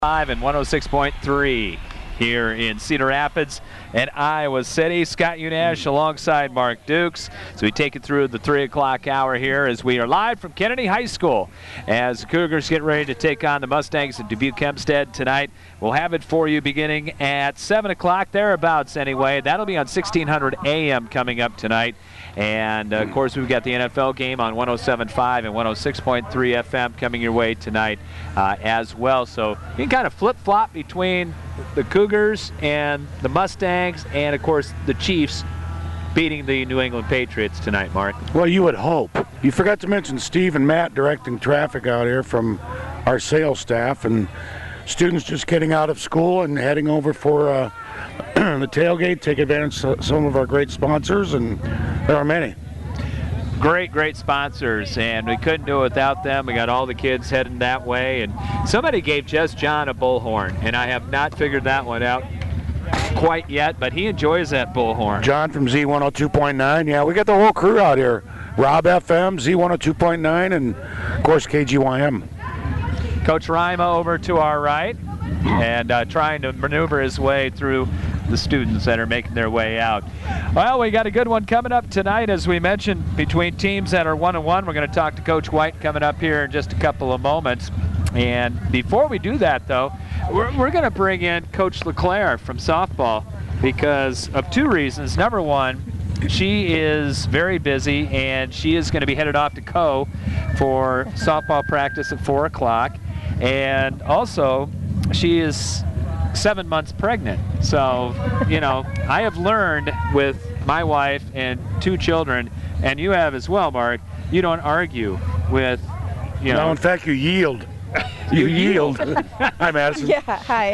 And 106.3 here in Cedar Rapids and Iowa City. Scott Unash alongside Mark Dukes. So we take it through the 3 o'clock hour here as we are live from Kennedy High School as the Cougars get ready to take on the Mustangs at Dubuque-Hempstead tonight. We'll have it for you beginning at 7 o'clock, thereabouts anyway. That'll be on 1600 AM coming up tonight. And, of course, we've got the NFL game on 107.5 and 106.3 FM coming your way tonight as well. So you can kind of flip-flop between the Cougars and the Mustangs and, of course, the Chiefs beating the New England Patriots tonight, Mark. Well, you would hope. You forgot to mention Steve and Matt directing traffic out here from our sales staff, and students just getting out of school and heading over for the tailgate, take advantage of some of our great sponsors, and there are many. Great sponsors, and we couldn't do it without them. We got all the kids heading that way, and somebody gave Just John a bullhorn, and I have not figured that one out quite yet, but he enjoys that bullhorn. John from Z102.9. Yeah, we got the whole crew out here. Rob FM, Z102.9, and of course KGYM. Coach Rima over to our right, and trying to maneuver his way through the students that are making their way out. Well, we got a good one coming up tonight, as we mentioned, between teams that are 1-1. We're going to talk to Coach White coming up here in just a couple of moments. And before we do that, though, we're going to bring in Coach LeClaire from softball because of two reasons. Number one, she is very busy, and she is going to be headed off to Co for softball practice at 4 o'clock. And also, she is 7 months pregnant. So, you know, I have learned with my wife and 2 children, and you have as well, Mark, you don't argue with, you know. No, in fact, you yield. You yield. Hi, Madison. Yeah, hi.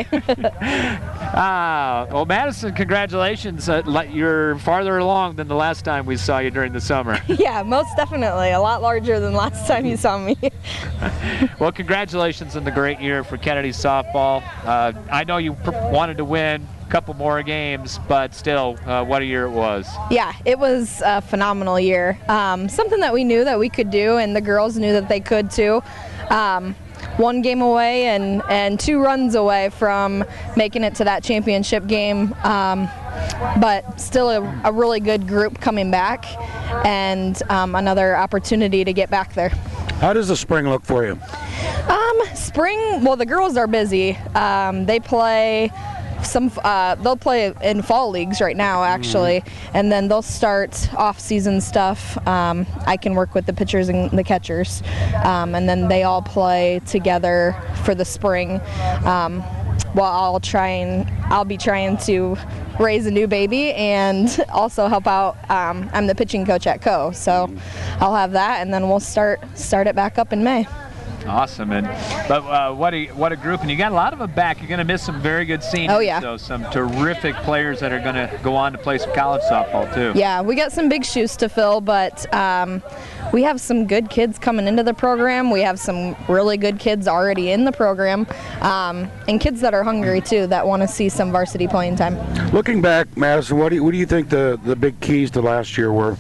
Well, Madison, congratulations. You're farther along than the last time we saw you during the summer. Yeah, most definitely. A lot larger than last time you saw me. Well, congratulations on the great year for Kennedy softball. I know you wanted to win a couple more games, but still, what a year it was. Yeah, it was a phenomenal year. Something that we knew that we could do, and the girls knew that they could too. 1 game away and 2 runs away from making it to that championship game, but still a really good group coming back, and another opportunity to get back there. How does the spring look for you? Spring, well, the girls are busy. They play they'll play in fall leagues right now, actually, and then they'll start off-season stuff. I can work with the pitchers and the catchers, and then they all play together for the spring. Well, I'll be trying to raise a new baby and also help out. I'm the pitching coach at Co, so I'll have that, and then we'll start it back up in May. Awesome, but what a group, and you got a lot of them back. You're going to miss some very good seniors. Oh, yeah. So some terrific players that are going to go on to play some college softball too. Yeah, we got some big shoes to fill, but we have some good kids coming into the program. We have some really good kids already in the program, and kids that are hungry too, that want to see some varsity playing time. Looking back, Madison, what do you think the big keys to last year were?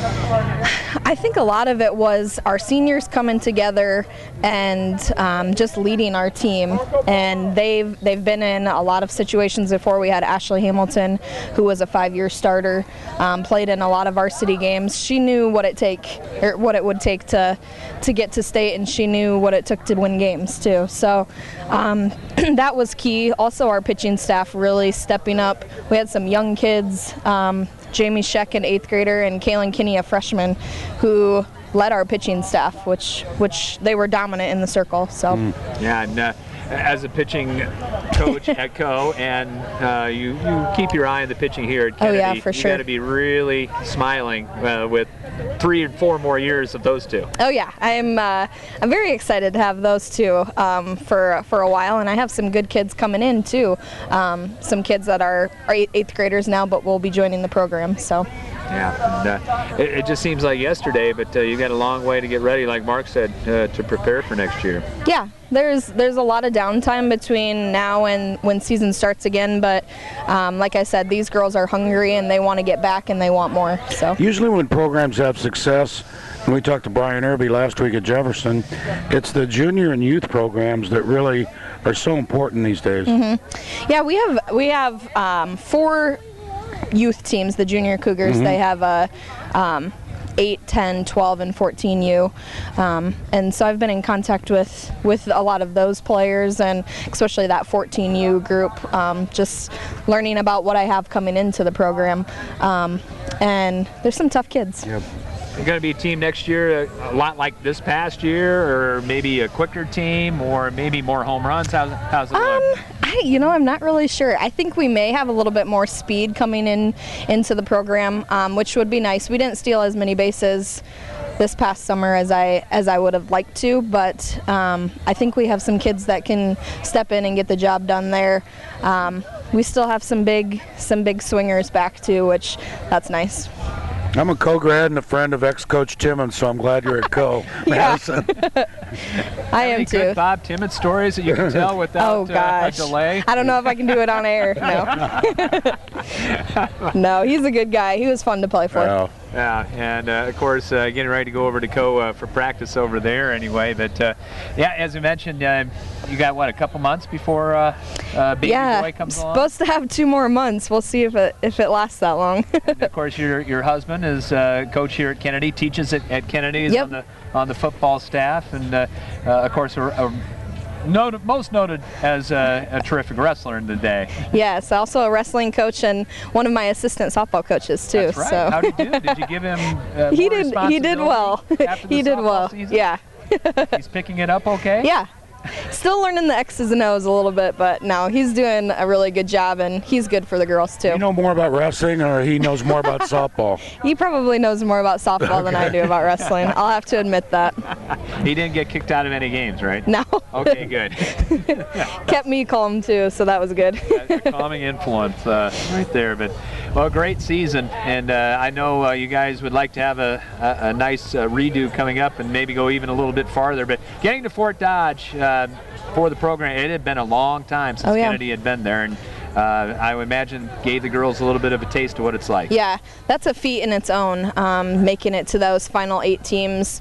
I think a lot of it was our seniors coming together and just leading our team. And they've been in a lot of situations before. We had Ashley Hamilton, who was a 5-year starter, played in a lot of varsity games. She knew what it would take to get to state, and she knew what it took to win games too. So that was key. Also, our pitching staff really stepping up. We had some young kids. Jamie Sheck, an 8th grader, and Kaylin Kinney, a freshman, who led our pitching staff, which they were dominant in the circle. So yeah, and as a pitching coach at Co, and you keep your eye on the pitching here at Kennedy. Oh yeah, for sure. You got to be really smiling with 3 and 4 more years of those two. Oh yeah, I'm very excited to have those two for a while, and I have some good kids coming in too. Some kids that are 8th graders now, but will be joining the program. So. Yeah, and, it just seems like yesterday, but you got a long way to get ready, like Mark said, to prepare for next year. Yeah, there's a lot of downtime between now and when season starts again, but like I said, these girls are hungry and they want to get back and they want more. So usually when programs have success, and we talked to Brian Irby last week at Jefferson, it's the junior and youth programs that really are so important these days. Yeah, we have 4 youth teams, the Junior Cougars. They have a 8, 10, 12, and 14U. And so I've been in contact with a lot of those players, and especially that 14U group, just learning about what I have coming into the program. And there's some tough kids. Yep. You're going to be a team next year a lot like this past year, or maybe a quicker team, or maybe more home runs? How's it look? I'm not really sure. I think we may have a little bit more speed coming into the program, which would be nice. We didn't steal as many bases this past summer as I would have liked to, but I think we have some kids that can step in and get the job done there. We still have some big swingers back too, which that's nice. I'm a co-grad and a friend of ex-coach Timmons, so I'm glad you're a Madison. I am too. Good Bob Timmons stories that you can tell without a delay? I don't know if I can do it on air. No. No, he's a good guy. He was fun to play for. Wow. Yeah, and of course, getting ready to go over to for practice over there anyway. But yeah, as we mentioned, you got what, a couple months before baby boy comes along? Supposed to have 2 more months. We'll see if it lasts that long. And of course, your husband is coach here at Kennedy, teaches at Kennedy, is on the football staff, and of course, most noted as a terrific wrestler in the day. Yes, also a wrestling coach and one of my assistant softball coaches too. That's right. So. How did he do? Did you give him He did well. He did well. Season? Yeah. He's picking it up okay? Yeah. Still learning the X's and O's a little bit, but no, he's doing a really good job, and he's good for the girls too. You know more about wrestling, or he knows more about softball? He probably knows more about softball than I do about wrestling. I'll have to admit that. He didn't get kicked out of any games, right? No. Okay, good. Kept me calm too, so that was good. A calming influence right there. But well, great season, and I know you guys would like to have a nice redo coming up, and maybe go even a little bit farther. But getting to Fort Dodge for the program, it had been a long time since Kennedy had been there, and I would imagine gave the girls a little bit of a taste of what it's like. Yeah, that's a feat in its own, making it to those final 8 teams.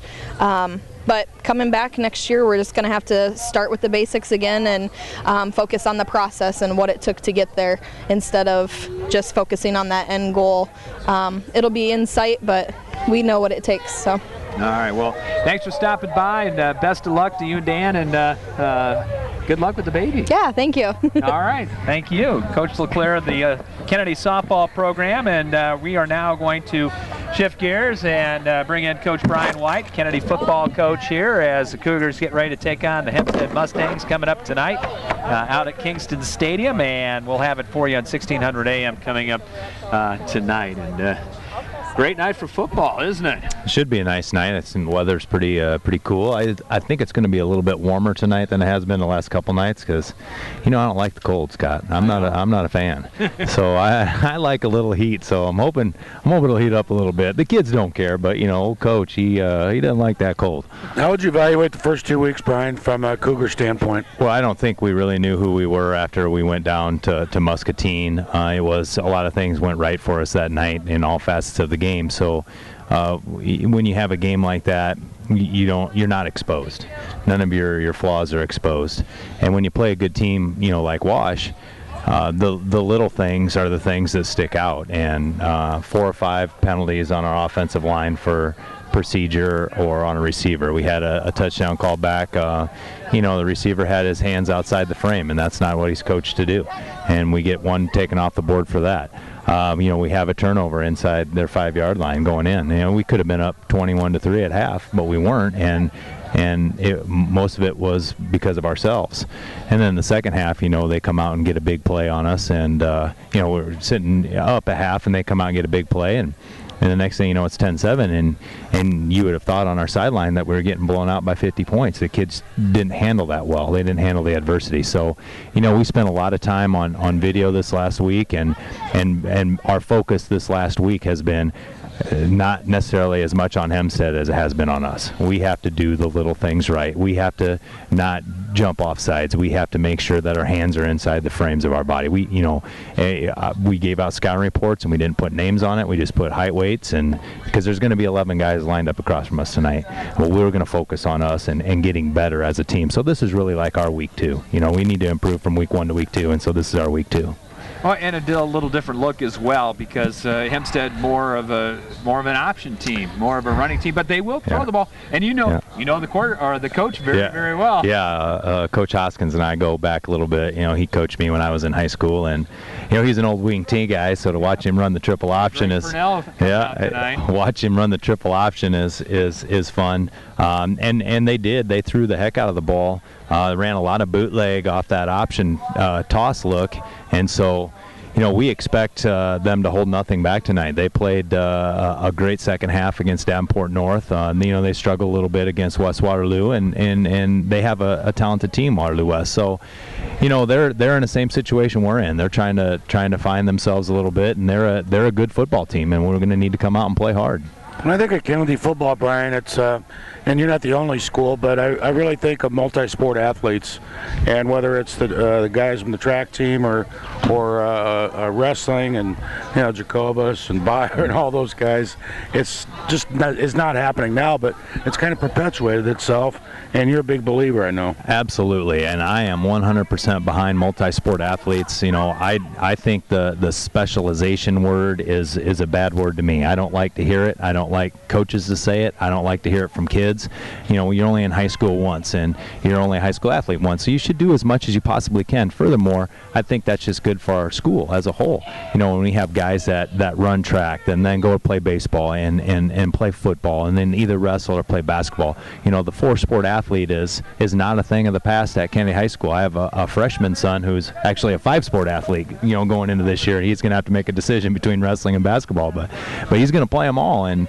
But coming back next year, we're just going to have to start with the basics again and focus on the process and what it took to get there instead of just focusing on that end goal. It'll be in sight, but we know what it takes. So. All right, well, thanks for stopping by, and best of luck to you, Dan, and good luck with the baby. Yeah, thank you. All right, thank you. Coach LeClaire of the Kennedy softball program, and we are now going to shift gears and bring in Coach Brian White, Kennedy football coach here, as the Cougars get ready to take on the Hempstead Mustangs coming up tonight out at Kingston Stadium, and we'll have it for you on 1600 AM coming up tonight. And great night for football, isn't it? It should be a nice night. The weather's pretty cool. I think it's going to be a little bit warmer tonight than it has been the last couple nights, because I don't like the cold, Scott. I'm not a fan. So I like a little heat. So I'm hoping it'll heat up a little bit. The kids don't care, but old coach, he doesn't like that cold. How would you evaluate the first 2 weeks, Brian, from a Cougar standpoint? Well, I don't think we really knew who we were after we went down to Muscatine. It was a lot of things went right for us that night in all facets of the game. So when you have a game like that, you're not exposed. None of your flaws are exposed. And when you play a good team, like Wash, the little things are the things that stick out. And 4 or 5 penalties on our offensive line for procedure or on a receiver. We had a touchdown call back. The receiver had his hands outside the frame, and that's not what he's coached to do. And we get one taken off the board for that. We have a turnover inside their 5-yard line going in. We could have been up 21-3 at half, but we weren't, and most of it was because of ourselves. And then the second half, they come out and get a big play on us, and we're sitting up at half, and they come out and get a big play, and the next thing you know, it's 10-7, and you would have thought on our sideline that we were getting blown out by 50 points. The kids didn't handle that well. They didn't handle the adversity. So, we spent a lot of time on video this last week, and our focus this last week has been not necessarily as much on Hempstead as it has been on us. We have to do the little things right. We have to not jump off sides. We have to make sure that our hands are inside the frames of our body. We gave out scouting reports and we didn't put names on it. We just put height, weight, weights, and because there's going to be 11 guys lined up across from us tonight. Well, we're going to focus on us and getting better as a team. So this is really like our week 2. You know, we need to improve from week 1 to week 2, and so this is our week 2. Oh, and a little different look as well, because Hempstead more of an option team, more of a running team, but they will throw the ball. And you know the coach very well. Yeah, Coach Hoskins and I go back a little bit. You know, he coached me when I was in high school, and you know he's an old wing T guy, so to watch him run the triple option is watch him run the triple option is fun. And they threw the heck out of the ball. Ran a lot of bootleg off that option toss look, and so you know we expect them to hold nothing back tonight. They played a great second half against Davenport North. You know they struggle a little bit against West Waterloo, and they have a talented team, Waterloo West. So you know they're in the same situation we're in. They're trying to find themselves a little bit, and they're a good football team, and we're going to need to come out and play hard. And I think at Kennedy football, Brian, it's and you're not the only school, but I really think of multi-sport athletes, and whether it's the guys from the track team or wrestling and you know Jacobus and Bayer and all those guys, it's not happening now, but it's kind of perpetuated itself. And you're a big believer, I know. Absolutely, and I am 100% behind multi-sport athletes. You know, I think the specialization word is a bad word to me. I don't like to hear it. I don't like coaches to say it. I don't like to hear it from kids. You know, you're only in high school once, and you're only a high school athlete once, so you should do as much as you possibly can. Furthermore, I think that's just good for our school as a whole. You know, when we have guys that run track, then go play baseball and play football, and then either wrestle or play basketball. You know, the 4-sport athlete is not a thing of the past at Kennedy High School. I have a freshman son who's actually a 5-sport athlete, you know, going into this year. He's going to have to make a decision between wrestling and basketball, but he's going to play them all, and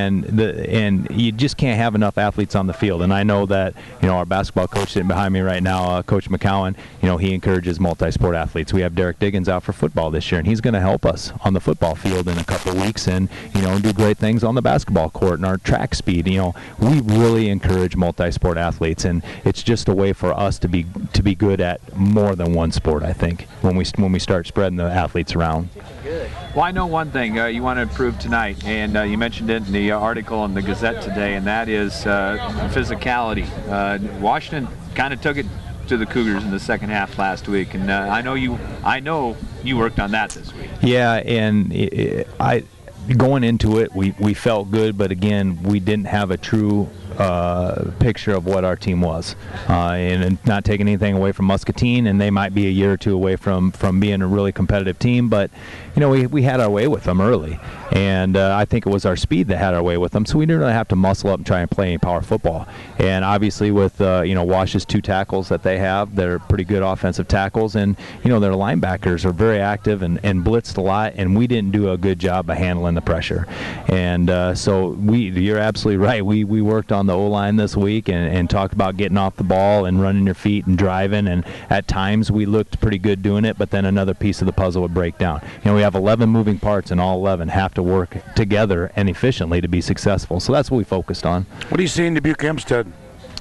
you just can't have enough athletes on the field. And I know that, you know, our basketball coach sitting behind me right now, Coach McCowan, you know, he encourages multi-sport athletes. We have Derek Diggins out for football this year, and he's going to help us on the football field in a couple of weeks, and you know, do great things on the basketball court and our track speed. You know, we really encourage multi-sport athletes, and it's just a way for us to be good at more than one sport. I think when we start spreading the athletes around. Well, I know one thing you want to improve tonight, and you mentioned it in the article in the Gazette today, and that is physicality. Washington kind of took it to the Cougars in the second half last week, and I know you worked on that this week. Yeah, and going into it, we felt good, but again, we didn't have a true picture of what our team was, and not taking anything away from Muscatine, and they might be a year or two away from being a really competitive team, but you know we had our way with them early, and I think it was our speed that had our way with them, so we didn't really have to muscle up and try and play any power football. And obviously with you know Wash's 2 tackles that they have, they're pretty good offensive tackles, and you know their linebackers are very active and blitzed a lot, and we didn't do a good job of handling the pressure. And so you're absolutely right, we worked on the O-line this week and talked about getting off the ball and running your feet and driving, and at times we looked pretty good doing it, but then another piece of the puzzle would break down. You know, we have 11 moving parts, and all 11 have to work together and efficiently to be successful, so that's what we focused on. What do you see in Dubuque Hempstead?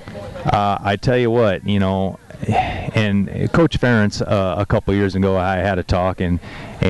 I tell you what, you know, and Coach Ferentz a couple years ago I had a talk, and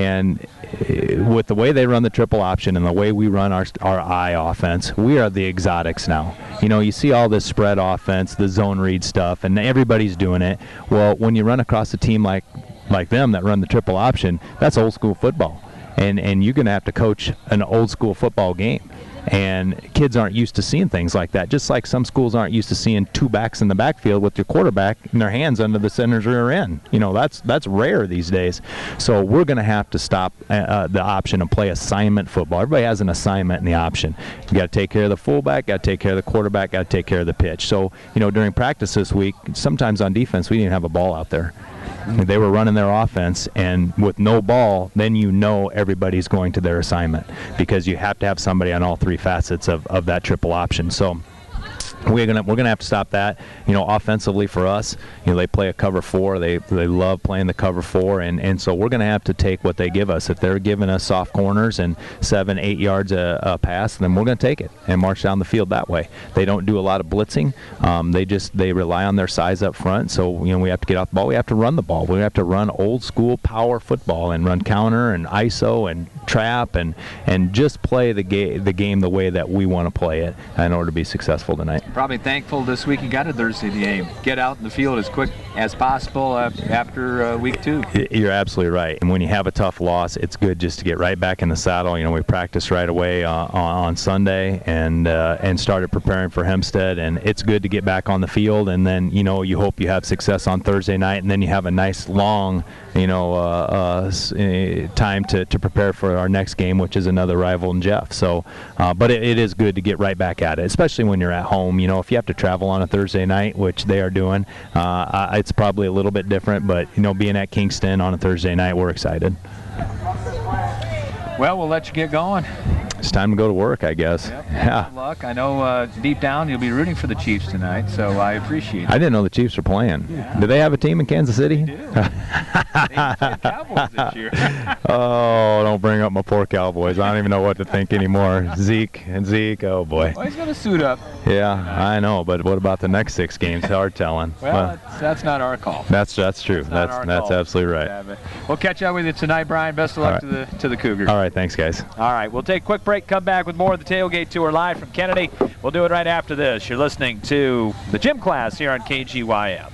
with the way they run the triple option and the way we run our I offense, we are the exotics now. You know, you see all this spread offense, the zone read stuff, and everybody's doing it. Well, when you run across a team like them that run the triple option, that's old school football, and you're going to have to coach an old school football game. And kids aren't used to seeing things like that, just like some schools aren't used to seeing 2 backs in the backfield with your quarterback and their hands under the center's rear end. You know, that's rare these days. So we're going to have to stop the option and play assignment football. Everybody has an assignment in the option. You got to take care of the fullback, got to take care of the quarterback, got to take care of the pitch. So, you know, during practice this week, sometimes on defense, we didn't have a ball out there. They were running their offense, and with no ball, then you know everybody's going to their assignment, because you have to have somebody on all 3 facets of that triple option. So we're gonna have to stop that. Offensively for us, they play a cover 4. They love playing the cover 4, and so we're gonna have to take what they give us. If they're giving us soft corners and 7-8 yards a pass, then we're gonna take it and march down the field that way. They don't do a lot of blitzing. They rely on their size up front. So we have to get off the ball. We have to run the ball. We have to run old school power football and run counter and ISO and trap and just play the game the way that we want to play it in order to be successful tonight. Probably thankful this week you got a Thursday game. Get out in the field as quick as possible after week 2. You're absolutely right. And when you have a tough loss, it's good just to get right back in the saddle. We practiced right away on Sunday and started preparing for Hempstead. And it's good to get back on the field. And then you hope you have success on Thursday night, and then you have a nice long time to prepare for our next game, which is another rival in Jeff. So, but it is good to get right back at it, especially when you're at home. If you have to travel on a Thursday night, which they are doing, it's probably a little bit different. But being at Kingston on a Thursday night, we're excited. Well, we'll let you get going. It's time to go to work, I guess. Yep. Yeah. Good luck. I know deep down you'll be rooting for the Chiefs tonight, so I appreciate it. I didn't know the Chiefs were playing. Yeah. Do they have a team in Kansas City? They do. They played Cowboys this year. Oh, don't bring up my poor Cowboys. I don't even know what to think anymore. Zeke, oh boy. Well, he's going to suit up. Yeah, I know, but what about the next 6 games? Hard telling. Well, that's not our call. That's true. That's absolutely right. Yeah, we'll catch up with you tonight, Brian. Best of luck to the Cougars. All right, thanks, guys. All right, we'll take a quick break, come back with more of the Tailgate Tour live from Kennedy. We'll do it right after this. You're listening to the Gym Class here on KGYM.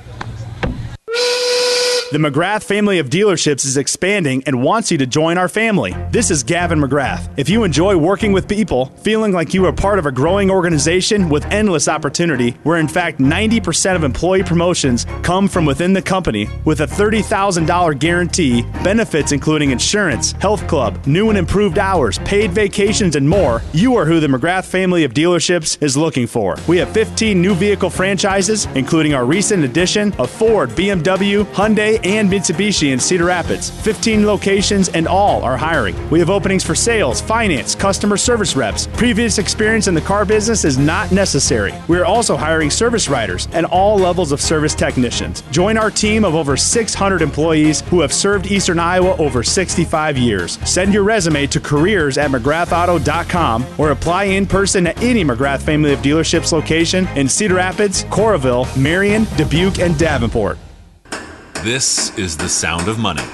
The McGrath family of dealerships is expanding and wants you to join our family. This is Gavin McGrath. If you enjoy working with people, feeling like you are part of a growing organization with endless opportunity, where in fact 90% of employee promotions come from within the company, with a $30,000 guarantee, benefits including insurance, health club, new and improved hours, paid vacations, and more, you are who the McGrath family of dealerships is looking for. We have 15 new vehicle franchises, including our recent addition of Ford, BMW, Hyundai, and Mitsubishi in Cedar Rapids. 15 locations and all are hiring. We have openings for sales, finance, customer service reps. Previous experience in the car business is not necessary. We are also hiring service writers and all levels of service technicians. Join our team of over 600 employees who have served Eastern Iowa over 65 years. Send your resume to careers@mcgrathauto.com or apply in person at any McGrath family of dealerships location in Cedar Rapids, Coralville, Marion, Dubuque, and Davenport. This is the sound of money.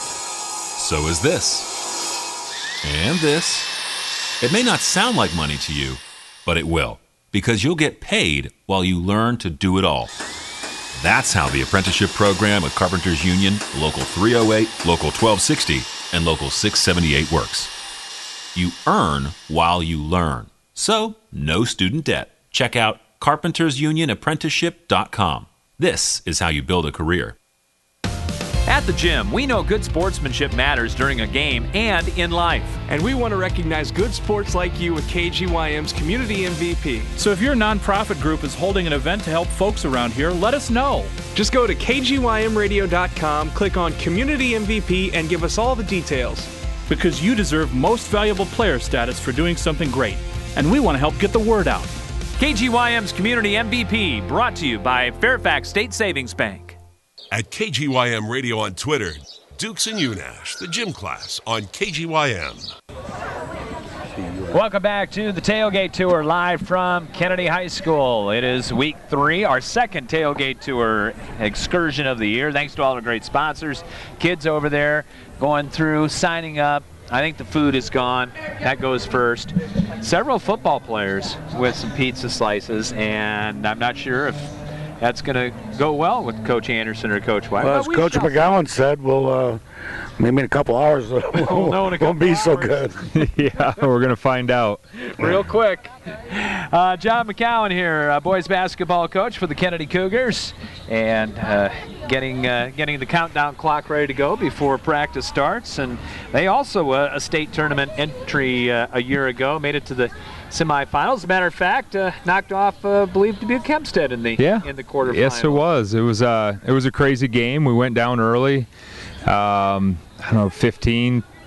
So is this. And this. It may not sound like money to you, but it will, because you'll get paid while you learn to do it all. That's how the apprenticeship program at Carpenters Union, Local 308, Local 1260, and Local 678 works. You earn while you learn. So, no student debt. Check out carpentersunionapprenticeship.com. This is how you build a career. At the gym, we know good sportsmanship matters during a game and in life. And we want to recognize good sports like you with KGYM's Community MVP. So if your nonprofit group is holding an event to help folks around here, let us know. Just go to kgymradio.com, click on Community MVP, and give us all the details. Because you deserve most valuable player status for doing something great. And we want to help get the word out. KGYM's Community MVP, brought to you by Fairfax State Savings Bank. At KGYM Radio on Twitter, Dukes and Unash, the Gym Class on KGYM. Welcome back to the Tailgate Tour live from Kennedy High School. It is week 3, our second Tailgate Tour excursion of the year. Thanks to all the great sponsors. Kids over there going through, signing up. I think the food is gone. That goes first. Several football players with some pizza slices, and I'm not sure if that's going to go well with Coach Anderson or Coach White. Well, as Coach McGowan said, we'll maybe in a couple hours won't be so good. Yeah, we're going to find out real quick. John McCowan here, boys basketball coach for the Kennedy Cougars, and getting the countdown clock ready to go before practice starts. And they also a state tournament entry a year ago, made it to the semifinals. As a matter of fact, knocked off, I believe, Dubuque Hempstead in the quarterfinals. Yes, it was. It was a crazy game. We went down early. 15,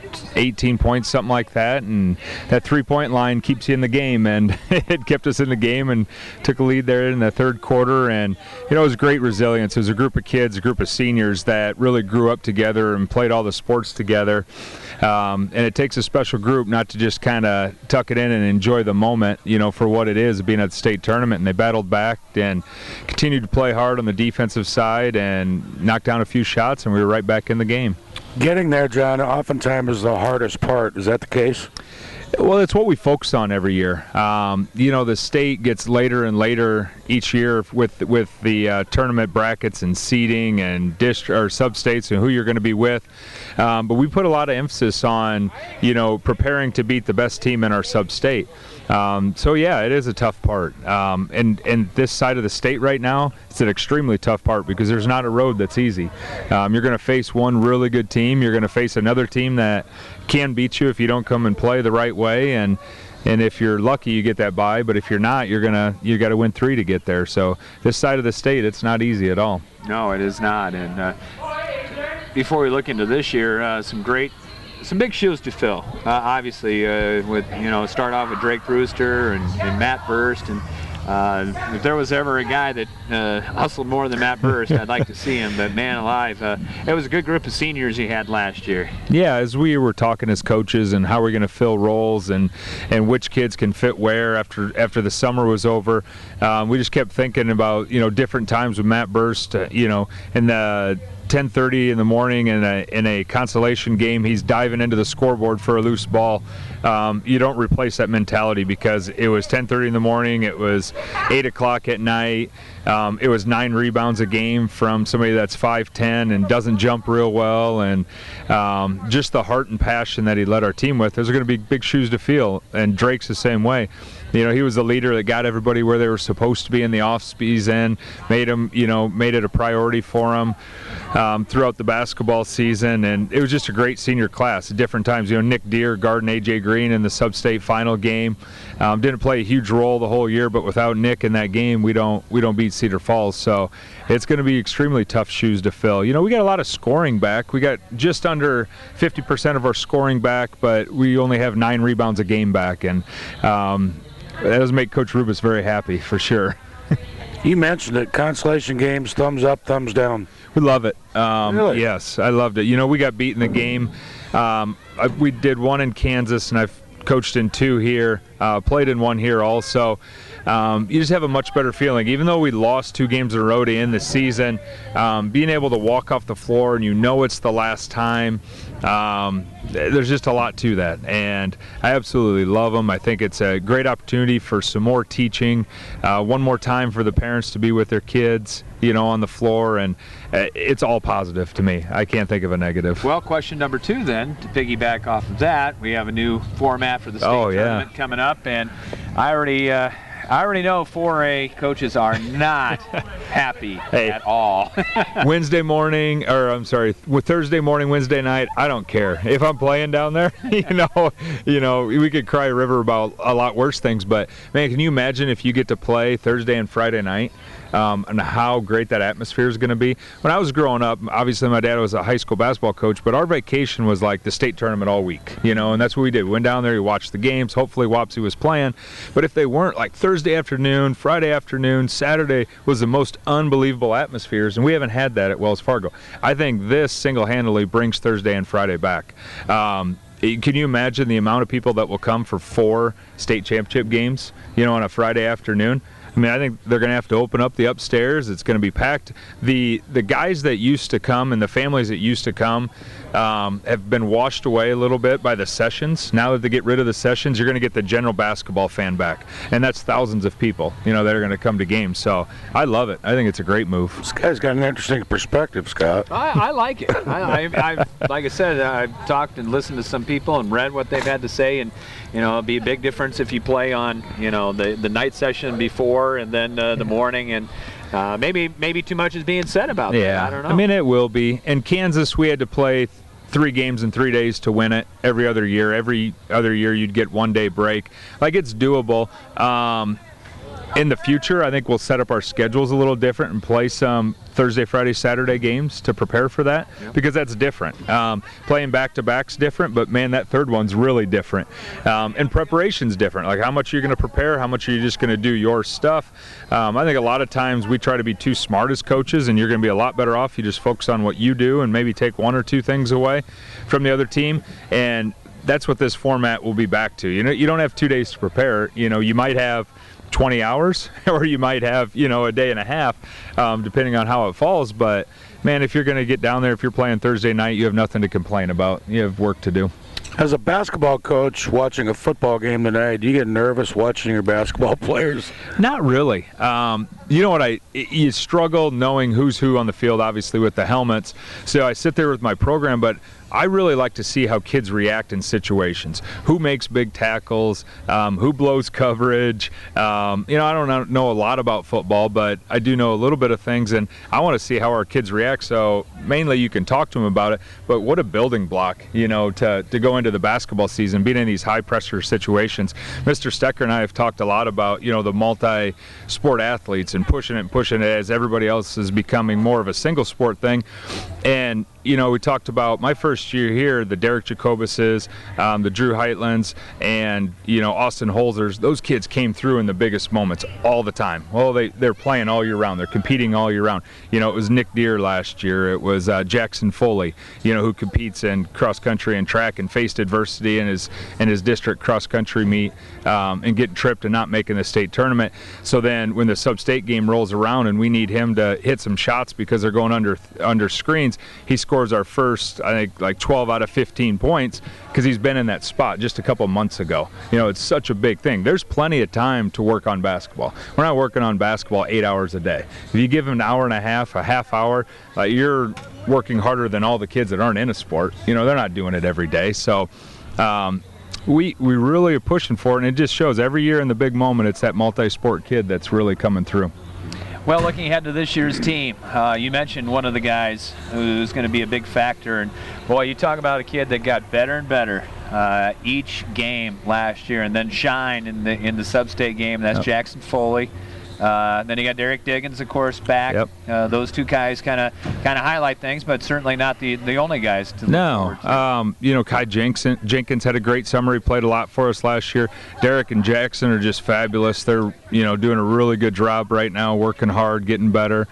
18 points, something like that, and that three-point line keeps you in the game, and it kept us in the game and took a lead there in the third quarter. And it was great resilience. It was a group of kids, a group of seniors that really grew up together and played all the sports together. And it takes a special group not to just kind of tuck it in and enjoy the moment, for what it is, being at the state tournament. And they battled back and continued to play hard on the defensive side and knocked down a few shots, and we were right back in the game. Getting there, John, oftentimes is the hardest part. Is that the case? Well, it's what we focus on every year. The state gets later and later each year with the tournament brackets and seeding and sub-states and who you're going to be with. But we put a lot of emphasis on, preparing to beat the best team in our sub-state. So yeah, it is a tough part. And this side of the state right now, it's an extremely tough part because there's not a road that's easy. You're going to face one really good team. You're going to face another team that can beat you if you don't come and play the right way. And if you're lucky, you get that bye. But if you're not, you got to win 3 to get there. So this side of the state, it's not easy at all. No, it is not. And before we look into this year, some big shoes to fill. Obviously, with start off with Drake Brewster and Matt Burst, and if there was ever a guy that hustled more than Matt Burst, I'd like to see him. But man alive, it was a good group of seniors he had last year. Yeah, as we were talking as coaches and how we're going to fill roles and which kids can fit where after the summer was over, we just kept thinking about different times with Matt Burst, in the 10:30 in the morning in a consolation game, he's diving into the scoreboard for a loose ball. You don't replace that mentality because it was 10:30 in the morning, it was 8 o'clock at night, it was 9 rebounds a game from somebody that's 5'10" and doesn't jump real well, and just the heart and passion that he led our team with. Those are going to be big shoes to fill, and Drake's the same way. He was the leader that got everybody where they were supposed to be in the off-season, made it a priority for them throughout the basketball season, and it was just a great senior class at different times. Nick Deere guarding A.J. Green in the sub-state final game. Didn't play a huge role the whole year, but without Nick in that game, we don't beat Cedar Falls. So it's going to be extremely tough shoes to fill. We got a lot of scoring back. We got just under 50% of our scoring back, but we only have 9 rebounds a game back, and that doesn't make Coach Rubis very happy, for sure. You mentioned it, consolation games, thumbs up, thumbs down. We love it. Really? Yes, I loved it. We got beat in the game. We did one in Kansas, and I've coached in 2 here, played in 1 here also. You just have a much better feeling. Even though we lost 2 games in a row to end the season, being able to walk off the floor and it's the last time, there's just a lot to that, and I absolutely love them. I think it's a great opportunity for some more teaching, one more time for the parents to be with their kids, on the floor, and it's all positive to me. I can't think of a negative. Well, question number 2 then, to piggyback off of that, we have a new format for the state tournament coming up, and I already know 4A coaches are not happy at all. Thursday morning, Wednesday night, I don't care. If I'm playing down there, we could cry a river about a lot worse things, but man, can you imagine if you get to play Thursday and Friday night? And how great that atmosphere is going to be. When I was growing up, obviously my dad was a high school basketball coach, but our vacation was like the state tournament all week, and that's what we did. We went down there, we watched the games. Hopefully Wapsie was playing, but if they weren't, like Thursday afternoon, Friday afternoon, Saturday was the most unbelievable atmospheres, and we haven't had that at Wells Fargo. I think this single-handedly brings Thursday and Friday back. Can you imagine the amount of people that will come for 4 state championship games, on a Friday afternoon? I think they're going to have to open up the upstairs. It's going to be packed. The guys that used to come and the families that used to come have been washed away a little bit by the sessions. Now that they get rid of the sessions, you're going to get the general basketball fan back, and that's thousands of people, that are going to come to games. So I love it. I think it's a great move. This guy's got an interesting perspective, Scott. I like it. Like I said, I've talked and listened to some people and read what they've had to say, and it'll be a big difference if you play on the night session before and then the morning, and maybe too much is being said about that. I don't know. It will be. In Kansas, we had to play 3 games in 3 days to win it every other year. Every other year you'd get 1 day break. It's doable. In the future, I think we'll set up our schedules a little different and play some Thursday, Friday, Saturday games to prepare for that, because that's different. Playing back-to-back's different, but man, that third one's really different. And preparation's different. Like, how much are you going to prepare? How much are you just going to do your stuff? I think a lot of times we try to be too smart as coaches, and you're going to be a lot better off you just focus on what you do and maybe take one or two things away from the other team. And that's what this format will be back to. You don't have 2 days to prepare. You might have 20 hours, or you might have, a day and a half, depending on how it falls. But man, if you're going to get down there, if you're playing Thursday night, you have nothing to complain about. You have work to do. As a basketball coach watching a football game tonight, do you get nervous watching your basketball players? Not really. You know what, you struggle knowing who's who on the field, obviously, with the helmets. So I sit there with my program, but I really like to see how kids react in situations. Who makes big tackles? Who blows coverage? I don't know a lot about football, but I do know a little bit of things, and I want to see how our kids react. So mainly you can talk to them about it, but what a building block, to go into the basketball season, being in these high-pressure situations. Mr. Stecker and I have talked a lot about, the multi-sport athletes and pushing it as everybody else is becoming more of a single-sport thing. And we talked about my first year here, the Derek Jacobuses, the Drew Heitlands, and, Austin Holzers. Those kids came through in the biggest moments all the time. Well, they're playing all year round. They're competing all year round. It was Nick Deere last year. It was Jackson Foley, who competes in cross-country and track and faced adversity in his district cross-country meet and getting tripped and not making the state tournament. So then when the sub-state game rolls around and we need him to hit some shots because they're going under screens, he scores our first, I think, like 12 out of 15 points because he's been in that spot just a couple months ago. It's such a big thing. There's plenty of time to work on basketball. We're not working on basketball 8 hours a day. If you give him an hour and a half, a half hour, you're working harder than all the kids that aren't in a sport. They're not doing it every day. So we really are pushing for it, and it just shows every year in the big moment it's that multi-sport kid that's really coming through. Well, looking ahead to this year's team, you mentioned one of the guys who's going to be a big factor, and boy, you talk about a kid that got better and better each game last year, and then shined in the sub-state game. That's Jackson Foley. Then you got Derek Diggins, of course, back. Yep. Those two guys kind of highlight things, but certainly not the only guys to look forward to. Kai Jenkins had a great summer. He played a lot for us last year. Derek and Jackson are just fabulous. They're doing a really good job right now, working hard, getting better.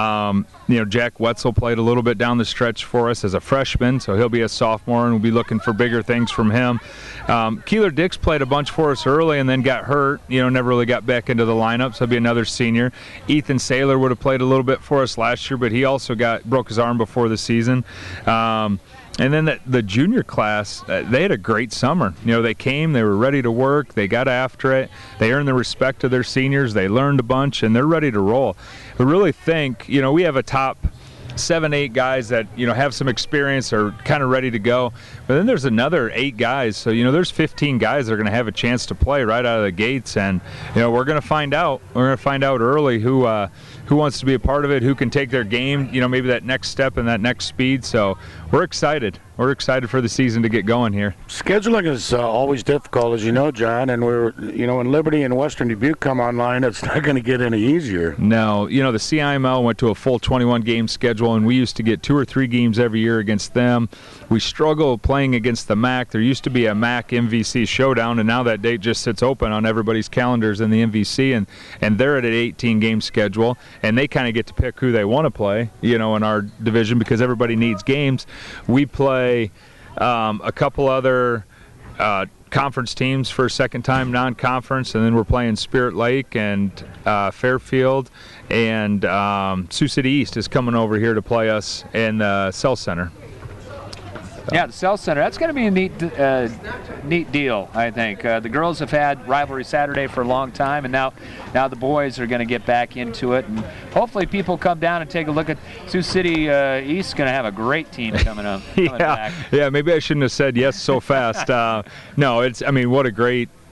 Jack Wetzel played a little bit down the stretch for us as a freshman, so he'll be a sophomore, and we'll be looking for bigger things from him. Keeler Dix played a bunch for us early and then got hurt. Never really got back into the lineup, so he'll be another senior. Ethan Saylor would have played a little bit for us last year, but he also broke his arm before the season. And then the junior class, they had a great summer. They came, they were ready to work, they got after it, they earned the respect of their seniors, they learned a bunch, and they're ready to roll. I really think, we have a top 7-8 guys that have some experience, are kind of ready to go, but then there's another 8 guys, so there's 15 guys that are going to have a chance to play right out of the gates, and we're going to find out early who wants to be a part of it, who can take their game maybe that next step and that next speed. So we're excited for the season to get going here. Scheduling is always difficult, as you know, John, and we're when Liberty and Western Dubuque come online, it's not going to get any easier. No, the CIML went to a full 21 game schedule, and we used to get 2 or 3 games every year against them. We struggle playing against the MAC. There used to be a MAC MVC showdown, and now that date just sits open on everybody's calendars in the MVC, and they're at an 18 game schedule, and they kind of get to pick who they want to play, in our division, because everybody needs games. We play a couple other conference teams for a second time non-conference, and then we're playing Spirit Lake and Fairfield, and Sioux City East is coming over here to play us in the Cell Center. Yeah, the Cell Center. That's going to be a neat deal, I think. The girls have had Rivalry Saturday for a long time, and now the boys are going to get back into it. And hopefully people come down and take a look at Sioux City East. Going to have a great team coming back. Yeah, maybe I shouldn't have said yes so fast. No, what a great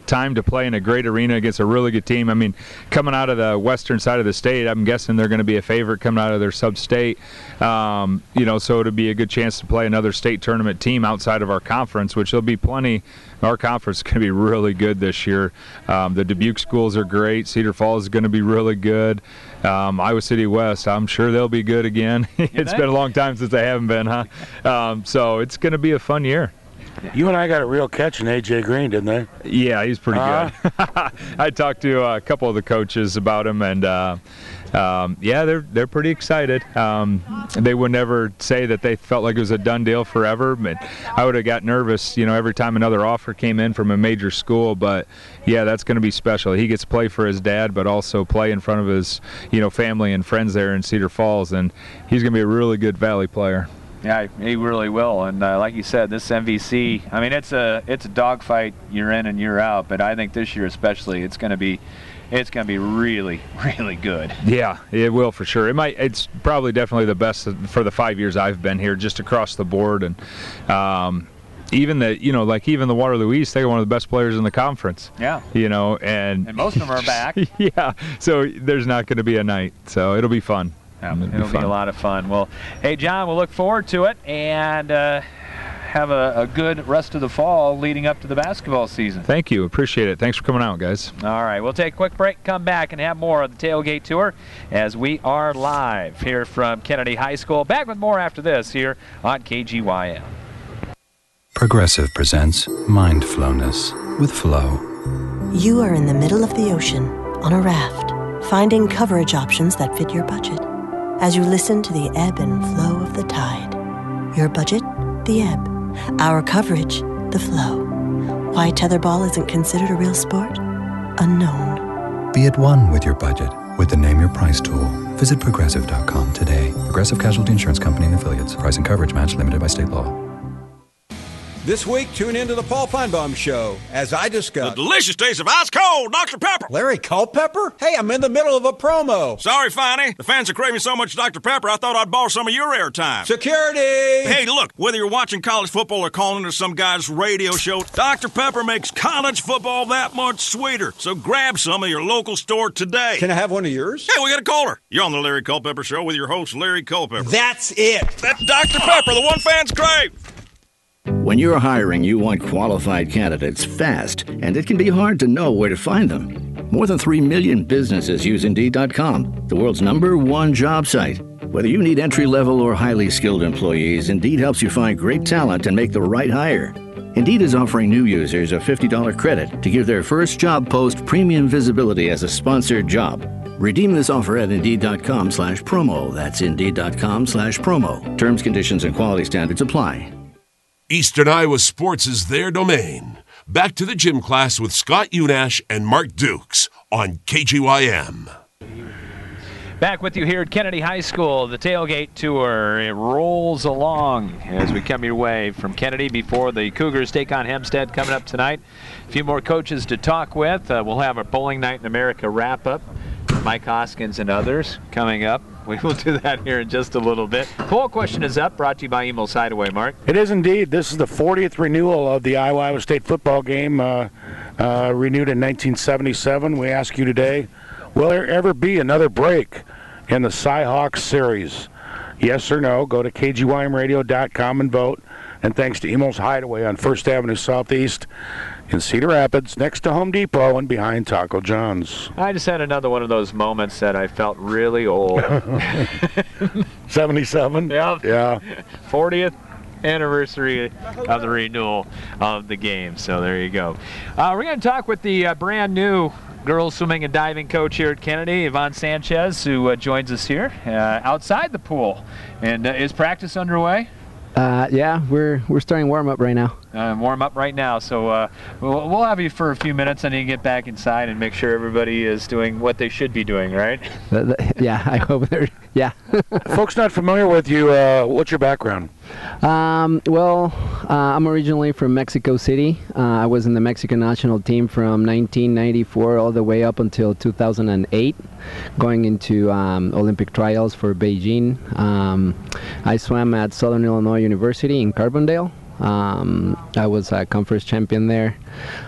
time to play in a great arena against a really good team. I mean, coming out of the western side of the state, I'm guessing they're going to be a favorite coming out of their sub-state. So it'll be a good chance to play another state tournament team outside of our conference, which there'll be plenty. Our conference is going to be really good this year. The Dubuque schools are great. Cedar Falls is going to be really good. Iowa City West, I'm sure they'll be good again. It's been a long time since they haven't been, huh? So it's going to be a fun year. You and I got a real catch in A.J. Green, didn't they? Yeah, he's pretty good. I talked to a couple of the coaches about him, and they're pretty excited. They would never say that they felt like it was a done deal forever, but I would have got nervous, every time another offer came in from a major school. But yeah, that's going to be special. He gets to play for his dad, but also play in front of his, family and friends there in Cedar Falls, and he's going to be a really good Valley player. Yeah, he really will. And like you said, this MVC, I mean, it's a dogfight year in and year out, but I think this year especially, it's going to be really, really good. Yeah, it will for sure. It's probably definitely the best for the 5 years I've been here, just across the board. And even the Waterloo East, they got one of the best players in the conference. Yeah. And most of them are back. Yeah. So there's not going to be a night. So it'll be fun. Yeah, it'll be a lot of fun. Well, hey, John, we'll look forward to it and have a good rest of the fall leading up to the basketball season. Thank you. Appreciate it. Thanks for coming out, guys. All right. We'll take a quick break, come back, and have more of the Tailgate Tour as we are live here from Kennedy High School. Back with more after this here on KGYM. Progressive presents Mindflowness with Flow. You are in the middle of the ocean on a raft, finding coverage options that fit your budget. As you listen to the ebb and flow of the tide. Your budget? The ebb. Our coverage? The flow. Why tetherball isn't considered a real sport? Unknown. Be at one with your budget with the Name Your Price tool. Visit Progressive.com today. Progressive Casualty Insurance Company and Affiliates. Price and coverage match limited by state law. This week, tune into the Paul Feinbaum Show as I discuss the delicious taste of ice cold Dr. Pepper. Larry Culpepper? Hey, I'm in the middle of a promo. Sorry, Finey. The fans are craving so much Dr. Pepper, I thought I'd borrow some of your airtime. Security! Hey, look, whether you're watching college football or calling into some guy's radio show, Dr. Pepper makes college football that much sweeter. So grab some at your local store today. Can I have one of yours? Hey, we got a caller. You're on the Larry Culpepper Show with your host, Larry Culpepper. That's it. That's Dr. Pepper, the one fans crave. When you're hiring, you want qualified candidates fast, and it can be hard to know where to find them. More than 3 million businesses use Indeed.com, the world's #1 job site. Whether you need entry-level or highly skilled employees, Indeed helps you find great talent and make the right hire. Indeed is offering new users a $50 credit to give their first job post premium visibility as a sponsored job. Redeem this offer at Indeed.com/promo. That's Indeed.com/promo. Terms, conditions, and quality standards apply. Eastern Iowa Sports is their domain. Back to the gym class with Scott Unash and Mark Dukes on KGYM. Back with you here at Kennedy High School, the Tailgate Tour. It rolls along as we come your way from Kennedy before the Cougars take on Hempstead coming up tonight. A few more coaches to talk with. We'll have a Bowling Night in America wrap-up. Mike Hoskins and others coming up. We will do that here in just a little bit. Poll question is up, brought to you by Emil's Hideaway, Mark. It is indeed. This is the 40th renewal of the Iowa State football game, renewed in 1977. We ask you today, will there ever be another break in the Cy-Hawks series? Yes or no? Go to KGYMradio.com and vote. And thanks to Emil's Hideaway on 1st Avenue Southeast in Cedar Rapids, next to Home Depot and behind Taco John's. I just had another one of those moments that I felt really old. 77? Yep. Yeah. 40th anniversary of the renewal of the game. So there you go. We're going to talk with the brand new girls swimming and diving coach here at Kennedy, Yvonne Sanchez, who joins us here outside the pool. And is practice underway? Yeah, we're starting warm up right now. Warm up right now, so we'll have you for a few minutes, and you can get back inside and make sure everybody is doing what they should be doing, right? Yeah, I hope they're. Yeah. Folks not familiar with you, what's your background? I'm originally from Mexico City. I was in the Mexican national team from 1994 all the way up until 2008, going into Olympic trials for Beijing. I swam at Southern Illinois University in Carbondale. I was a conference champion there.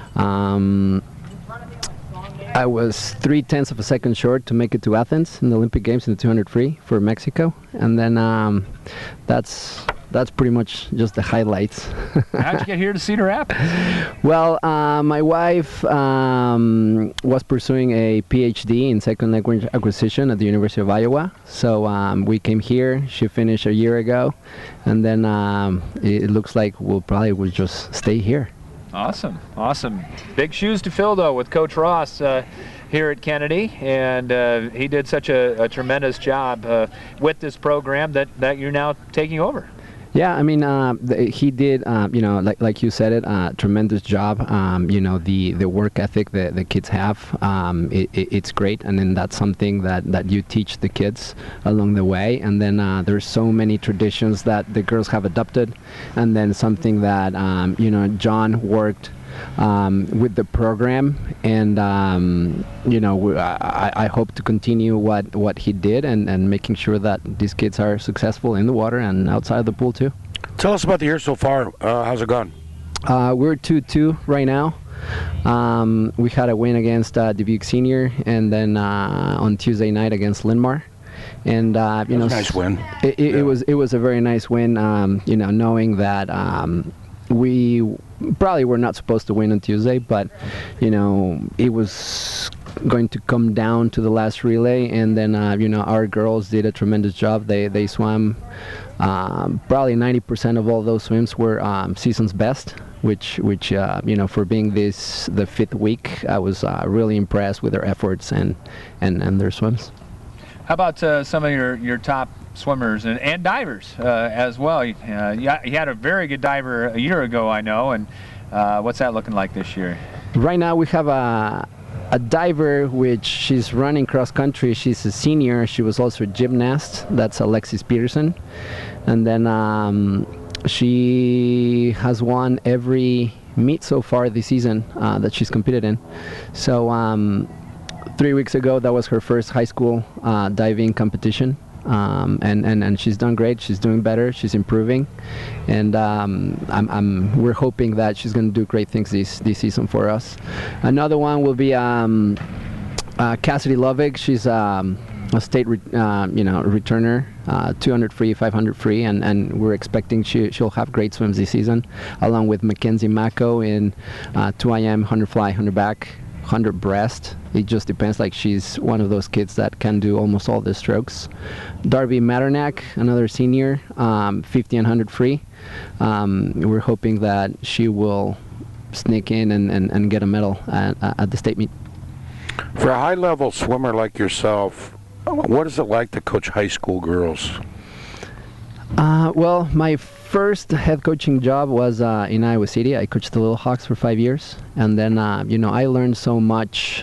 I was 0.3 of a second short to make it to Athens in the Olympic Games in the 200 free for Mexico, and then that's pretty much just the highlights. How'd you get here to Cedar Rapids? Well, my wife was pursuing a PhD in second language acquisition at the University of Iowa, so we came here. She finished a year ago, and then it looks like we'll just stay here. Awesome, awesome. Big shoes to fill, though, with Coach Ross here at Kennedy, and he did such a tremendous job with this program that you're now taking over. Yeah, I mean, he did, like you said it, tremendous job. The work ethic that the kids have, it's great, and then that's something that you teach the kids along the way. And then there's so many traditions that the girls have adopted, and then something that John worked with the program, and I hope to continue what he did and making sure that these kids are successful in the water and outside the pool too. Tell us about the year so far. How's it gone? We're 2-2 right now. We had a win against Dubuque Senior, and then on Tuesday night against Linmar. And nice win. It was a very nice win. Knowing that we probably were not supposed to win on Tuesday, but it was going to come down to the last relay, and then our girls did a tremendous job. They swam probably 90% of all those swims were season's best, which for being the fifth week, I was really impressed with their efforts and their swims. How about some of your top swimmers and divers as well? You had a very good diver a year ago, I know, and what's that looking like this year? Right now we have a diver, which she's running cross country. She's a senior. She was also a gymnast. That's Alexis Peterson. And then she has won every meet so far this season that she's competed in. So 3 weeks ago, that was her first high school diving competition. And she's done great. She's doing better. She's improving, and we're hoping that she's going to do great things this season for us. Another one will be Cassidy Lovig. She's a state returner, 200 free, 500 free, and we're expecting she'll have great swims this season, along with Mackenzie Mako in 2IM, 100 fly, 100 back, 100 breast. It just depends. Like, she's one of those kids that can do almost all the strokes. Darby Maternak, another senior, 50 and 100 free. We're hoping that she will sneak in and get a medal at the state meet. For a high-level swimmer like yourself, what is it like to coach high school girls? Well, my first head coaching job was in Iowa City. I coached the Little Hawks for 5 years, and then I learned so much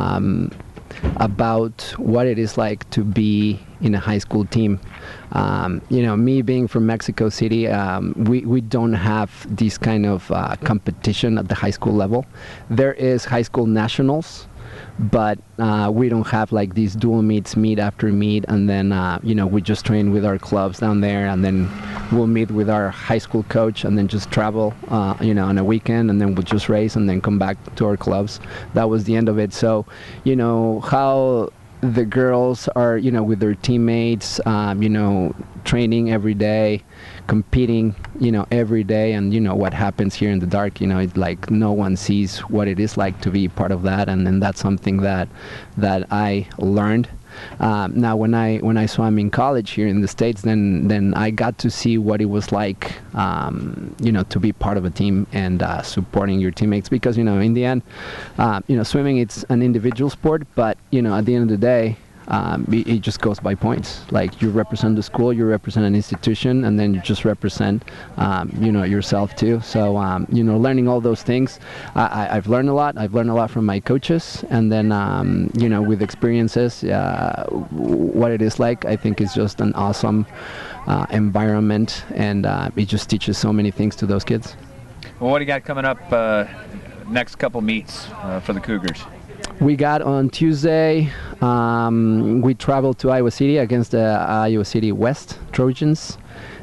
about what it is like to be in a high school team. Me being from Mexico City, we don't have this kind of competition at the high school level. There is high school nationals, but we don't have like these dual meets, meet after meet, and then we just train with our clubs down there, and then we'll meet with our high school coach, and then just travel on a weekend, and then we'll just race and then come back to our clubs. That was the end of it. So how the girls are with their teammates, training every day, competing every day, and what happens here in the dark, it's like no one sees what it is like to be part of that, and that's something that I learned. Now when I swam in college here in the States, then I got to see what it was like to be part of a team and supporting your teammates, because in the end swimming, it's an individual sport, but at the end of the day, it just goes by points. Like, you represent the school, you represent an institution, and then you just represent yourself too. So learning all those things, I've learned a lot. I've learned a lot from my coaches, and then with experiences, what it is like, I think is just an awesome environment, and it just teaches so many things to those kids. Well, what do you got coming up next couple meets for the Cougars? We got on Tuesday, we traveled to Iowa City against the Iowa City West Trojans,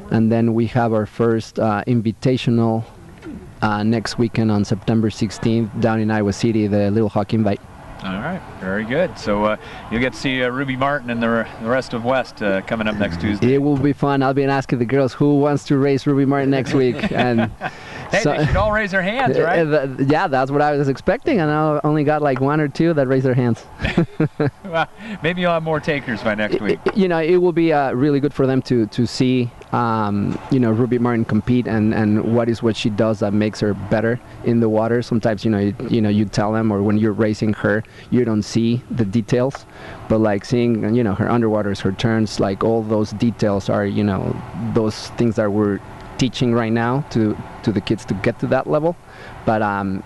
And then we have our first invitational next weekend on September 16th down in Iowa City, the Little Hawk Invite. All right, very good. So you'll get to see Ruby Martin and the rest of West coming up next Tuesday. It will be fun. I'll be asking the girls who wants to race Ruby Martin next week. And hey, they should all raise their hands, right? Yeah, that's what I was expecting, and I only got like 1 or 2 that raised their hands. Well, maybe you'll have more takers by next week. It will be really good for them to see Ruby Martin compete and what she does that makes her better in the water. Sometimes you tell them, or when you're racing her, you don't see the details, but like seeing her underwaters, her turns, like all those details are those things that we're teaching right now to the kids to get to that level. But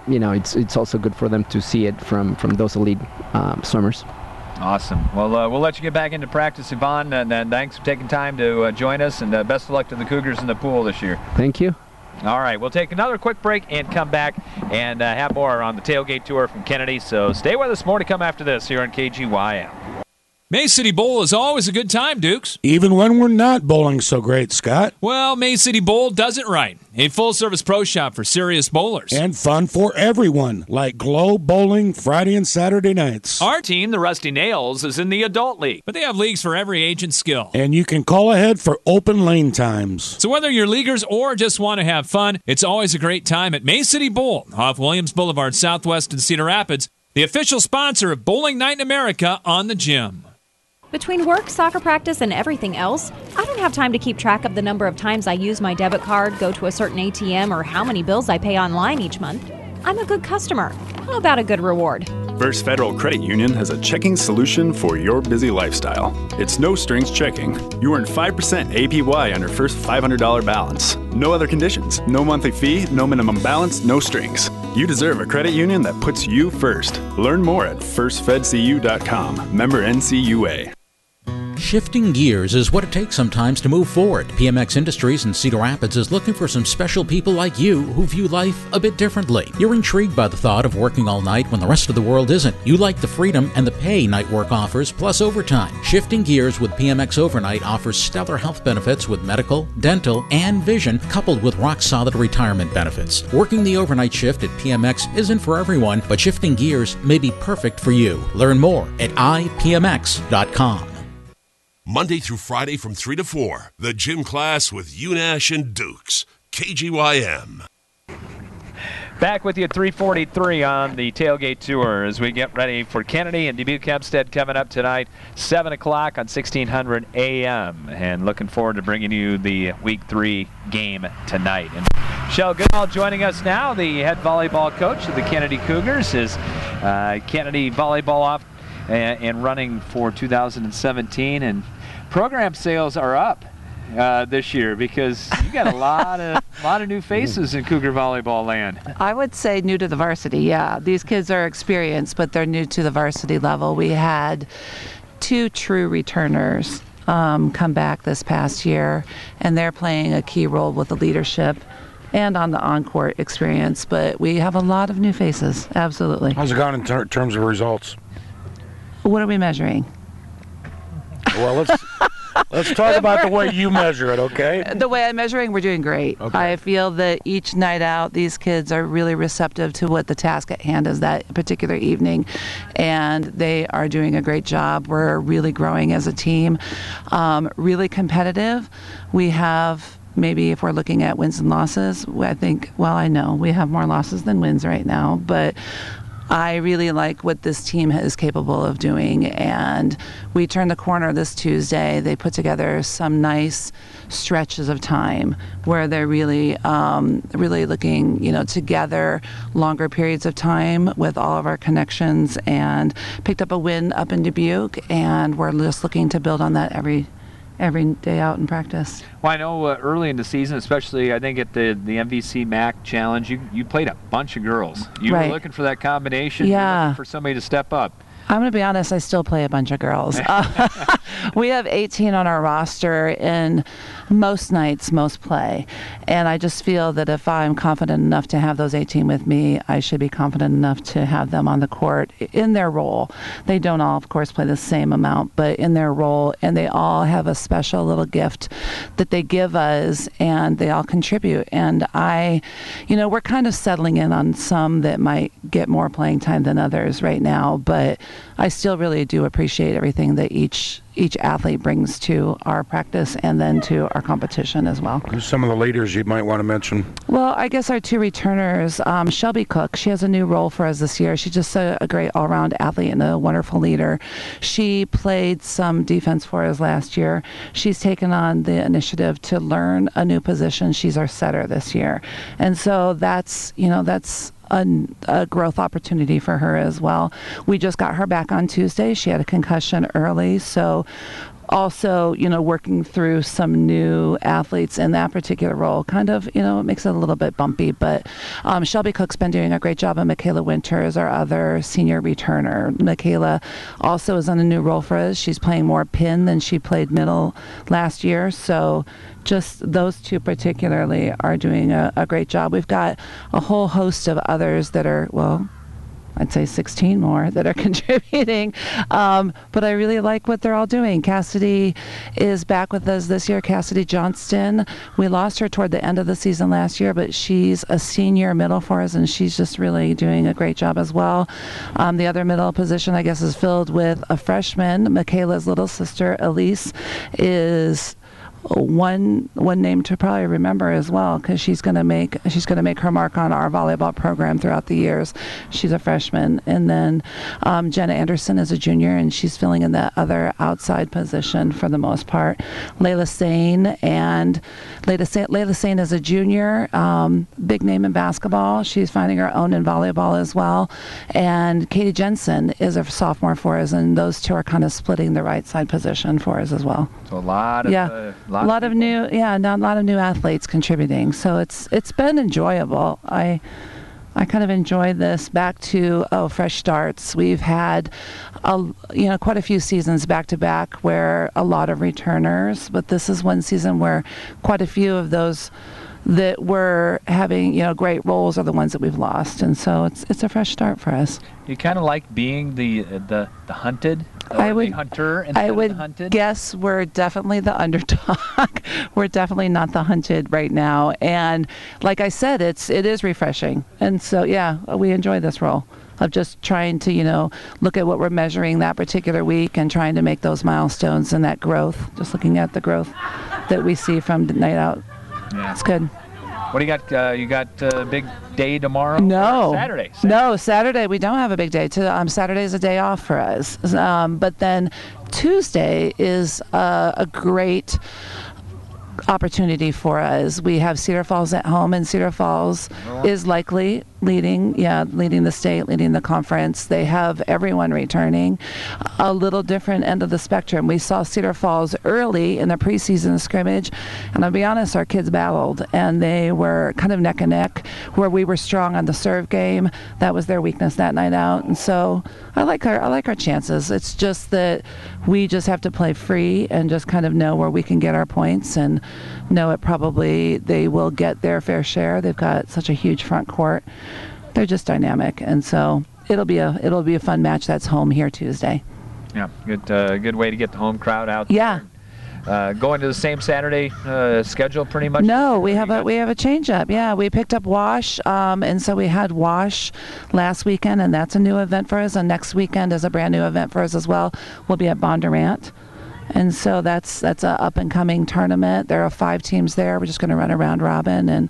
it's also good for them to see it from those elite swimmers. Awesome. Well, we'll let you get back into practice, Yvonne, and thanks for taking time to join us, and best of luck to the Cougars in the pool this year. Thank you. All right, we'll take another quick break and come back and have more on the Tailgate Tour from Kennedy, so stay with us. More to come after this here on KGYM. May City Bowl is always a good time, Dukes. Even when we're not bowling so great, Scott. Well, May City Bowl does it right. A full-service pro shop for serious bowlers. And fun for everyone, like Glow Bowling Friday and Saturday nights. Our team, the Rusty Nails, is in the Adult League, but they have leagues for every age and skill. And you can call ahead for open lane times. So whether you're leaguers or just want to have fun, it's always a great time at May City Bowl, off Williams Boulevard Southwest in Cedar Rapids, the official sponsor of Bowling Night in America on the Gym. Between work, soccer practice, and everything else, I don't have time to keep track of the number of times I use my debit card, go to a certain ATM, or how many bills I pay online each month. I'm a good customer. How about a good reward? First Federal Credit Union has a checking solution for your busy lifestyle. It's no strings checking. You earn 5% APY on your first $500 balance. No other conditions, no monthly fee, no minimum balance, no strings. You deserve a credit union that puts you first. Learn more at firstfedcu.com. Member NCUA. Shifting gears is what it takes sometimes to move forward. PMX Industries in Cedar Rapids is looking for some special people like you who view life a bit differently. You're intrigued by the thought of working all night when the rest of the world isn't. You like the freedom and the pay night work offers, plus overtime. Shifting Gears with PMX Overnight offers stellar health benefits with medical, dental, and vision, coupled with rock-solid retirement benefits. Working the overnight shift at PMX isn't for everyone, but Shifting Gears may be perfect for you. Learn more at ipmx.com. Monday through Friday from 3 to 4, the gym class with UNASH and Dukes. KGYM. Back with you at 3:43 on the Tailgate Tour as we get ready for Kennedy and Dubuque Hempstead coming up tonight, 7 o'clock on 1600 AM. And looking forward to bringing you the Week 3 game tonight. And Michelle Goodall joining us now, the head volleyball coach of the Kennedy Cougars, is Kennedy volleyball off and running for 2017, and program sales are up this year because you got a lot of new faces in Cougar volleyball land. I would say new to the varsity. Yeah, these kids are experienced, but they're new to the varsity level. We had 2 true returners come back this past year, and they're playing a key role with the leadership and on the on-court experience. But we have a lot of new faces. Absolutely. How's it gone in terms of results? What are we measuring? Well, let's talk about the way you measure it, okay? The way I'm measuring, we're doing great. Okay. I feel that each night out, these kids are really receptive to what the task at hand is that particular evening, and they are doing a great job. We're really growing as a team, really competitive. We have, maybe if we're looking at wins and losses, I think, well, I know we have more losses than wins right now, but I really like what this team is capable of doing, and we turned the corner this Tuesday. They put together some nice stretches of time where they're really looking, together longer periods of time with all of our connections, and picked up a win up in Dubuque, and we're just looking to build on that every day out in practice. Well, I know early in the season, especially I think at the MVC MAC Challenge, you played a bunch of girls. You were looking for that combination. Yeah. You were looking for somebody to step up. I'm going to be honest, I still play a bunch of girls. We have 18 on our roster, and most nights, most play. And I just feel that if I'm confident enough to have those 18 with me, I should be confident enough to have them on the court in their role. They don't all, of course, play the same amount, but in their role, and they all have a special little gift that they give us, and they all contribute. And we're kind of settling in on some that might get more playing time than others right now, but I still really do appreciate everything that each athlete brings to our practice and then to our competition as well. Who's some of the leaders you might want to mention? Well, I guess our two returners, Shelby Cook, she has a new role for us this year. She's just a great all-around athlete and a wonderful leader. She played some defense for us last year. She's taken on the initiative to learn a new position. She's our setter this year. And so that's a growth opportunity for her as well. We just got her back on Tuesday. She had a concussion early, so also, working through some new athletes in that particular role kind of, it makes it a little bit bumpy. But Shelby Cook's been doing a great job, and Michaela Winter is our other senior returner. Michaela also is on a new role for us. She's playing more pin than she played middle last year. So just those two particularly are doing a great job. We've got a whole host of others that are, I'd say 16 more that are contributing. But I really like what they're all doing. Cassidy is back with us this year. Cassidy Johnston. We lost her toward the end of the season last year, but she's a senior middle for us, and she's just really doing a great job as well. The other middle position, I guess, is filled with a freshman. Michaela's little sister, Elise, is one name to probably remember as well, because she's going to make her mark on our volleyball program throughout the years. She's a freshman. And then Jenna Anderson is a junior, and she's filling in that other outside position for the most part. Layla Sane is a junior, big name in basketball. She's finding her own in volleyball as well. And Katie Jensen is a sophomore for us, and those two are kind of splitting the right side position for us as well. So a lot of new athletes contributing. So it's been enjoyable. I kind of enjoy this. Back to fresh starts. We've had quite a few seasons back to back where a lot of returners, but this is one season where quite a few of those that were having great roles are the ones that we've lost, and so it's a fresh start for us. You kind of like being the hunted. The hunter instead of the hunted? Guess we're definitely the underdog. We're definitely not the hunted right now. And like I said, it is refreshing. And so, we enjoy this role of just trying to, look at what we're measuring that particular week and trying to make those milestones and that growth, just looking at the growth that we see from the night out. Yeah. It's good. What do you got? You got a big day tomorrow? No. Saturday. No, Saturday. We don't have a big day. Saturday is a day off for us. But then Tuesday is a great opportunity for us. We have Cedar Falls at home, and Cedar Falls is likely leading the state, leading the conference. They have everyone returning. A little different end of the spectrum. We saw Cedar Falls early in the preseason scrimmage, and I'll be honest, our kids battled, and they were kind of neck and neck. Where we were strong on the serve game, that was their weakness that night out, and so I like our chances. It's just that we just have to play free and just kind of know where we can get our points, and know they will get their fair share. They've got such a huge front court. They're just dynamic, and so it'll be a fun match. That's home here Tuesday. Yeah, good way to get the home crowd out there. Yeah. Going to the same Saturday schedule pretty much? No, we have a change up. Yeah, we picked up Wash, and so we had Wash last weekend, and that's a new event for us. And next weekend is a brand new event for us as well. We'll be at Bondurant. And so that's an up and coming tournament. There are 5 teams there. We're just going to run a round robin, and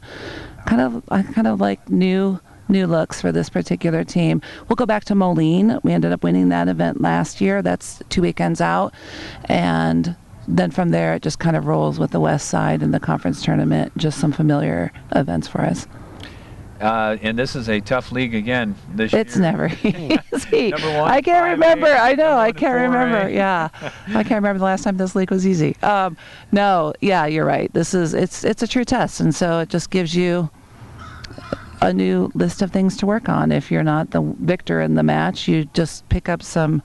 I kind of like new looks for this particular team. We'll go back to Moline. We ended up winning that event last year. That's 2 weekends out, and then from there it just kind of rolls with the West Side and the conference tournament. Just some familiar events for us. And this is a tough league again this year. It's never easy. Number one, I can't remember. I know. I can't 4A. remember. Yeah. I can't remember the last time this league was easy. No. Yeah, you're right. It's a true test. And so it just gives you a new list of things to work on. If you're not the victor in the match, you just pick up some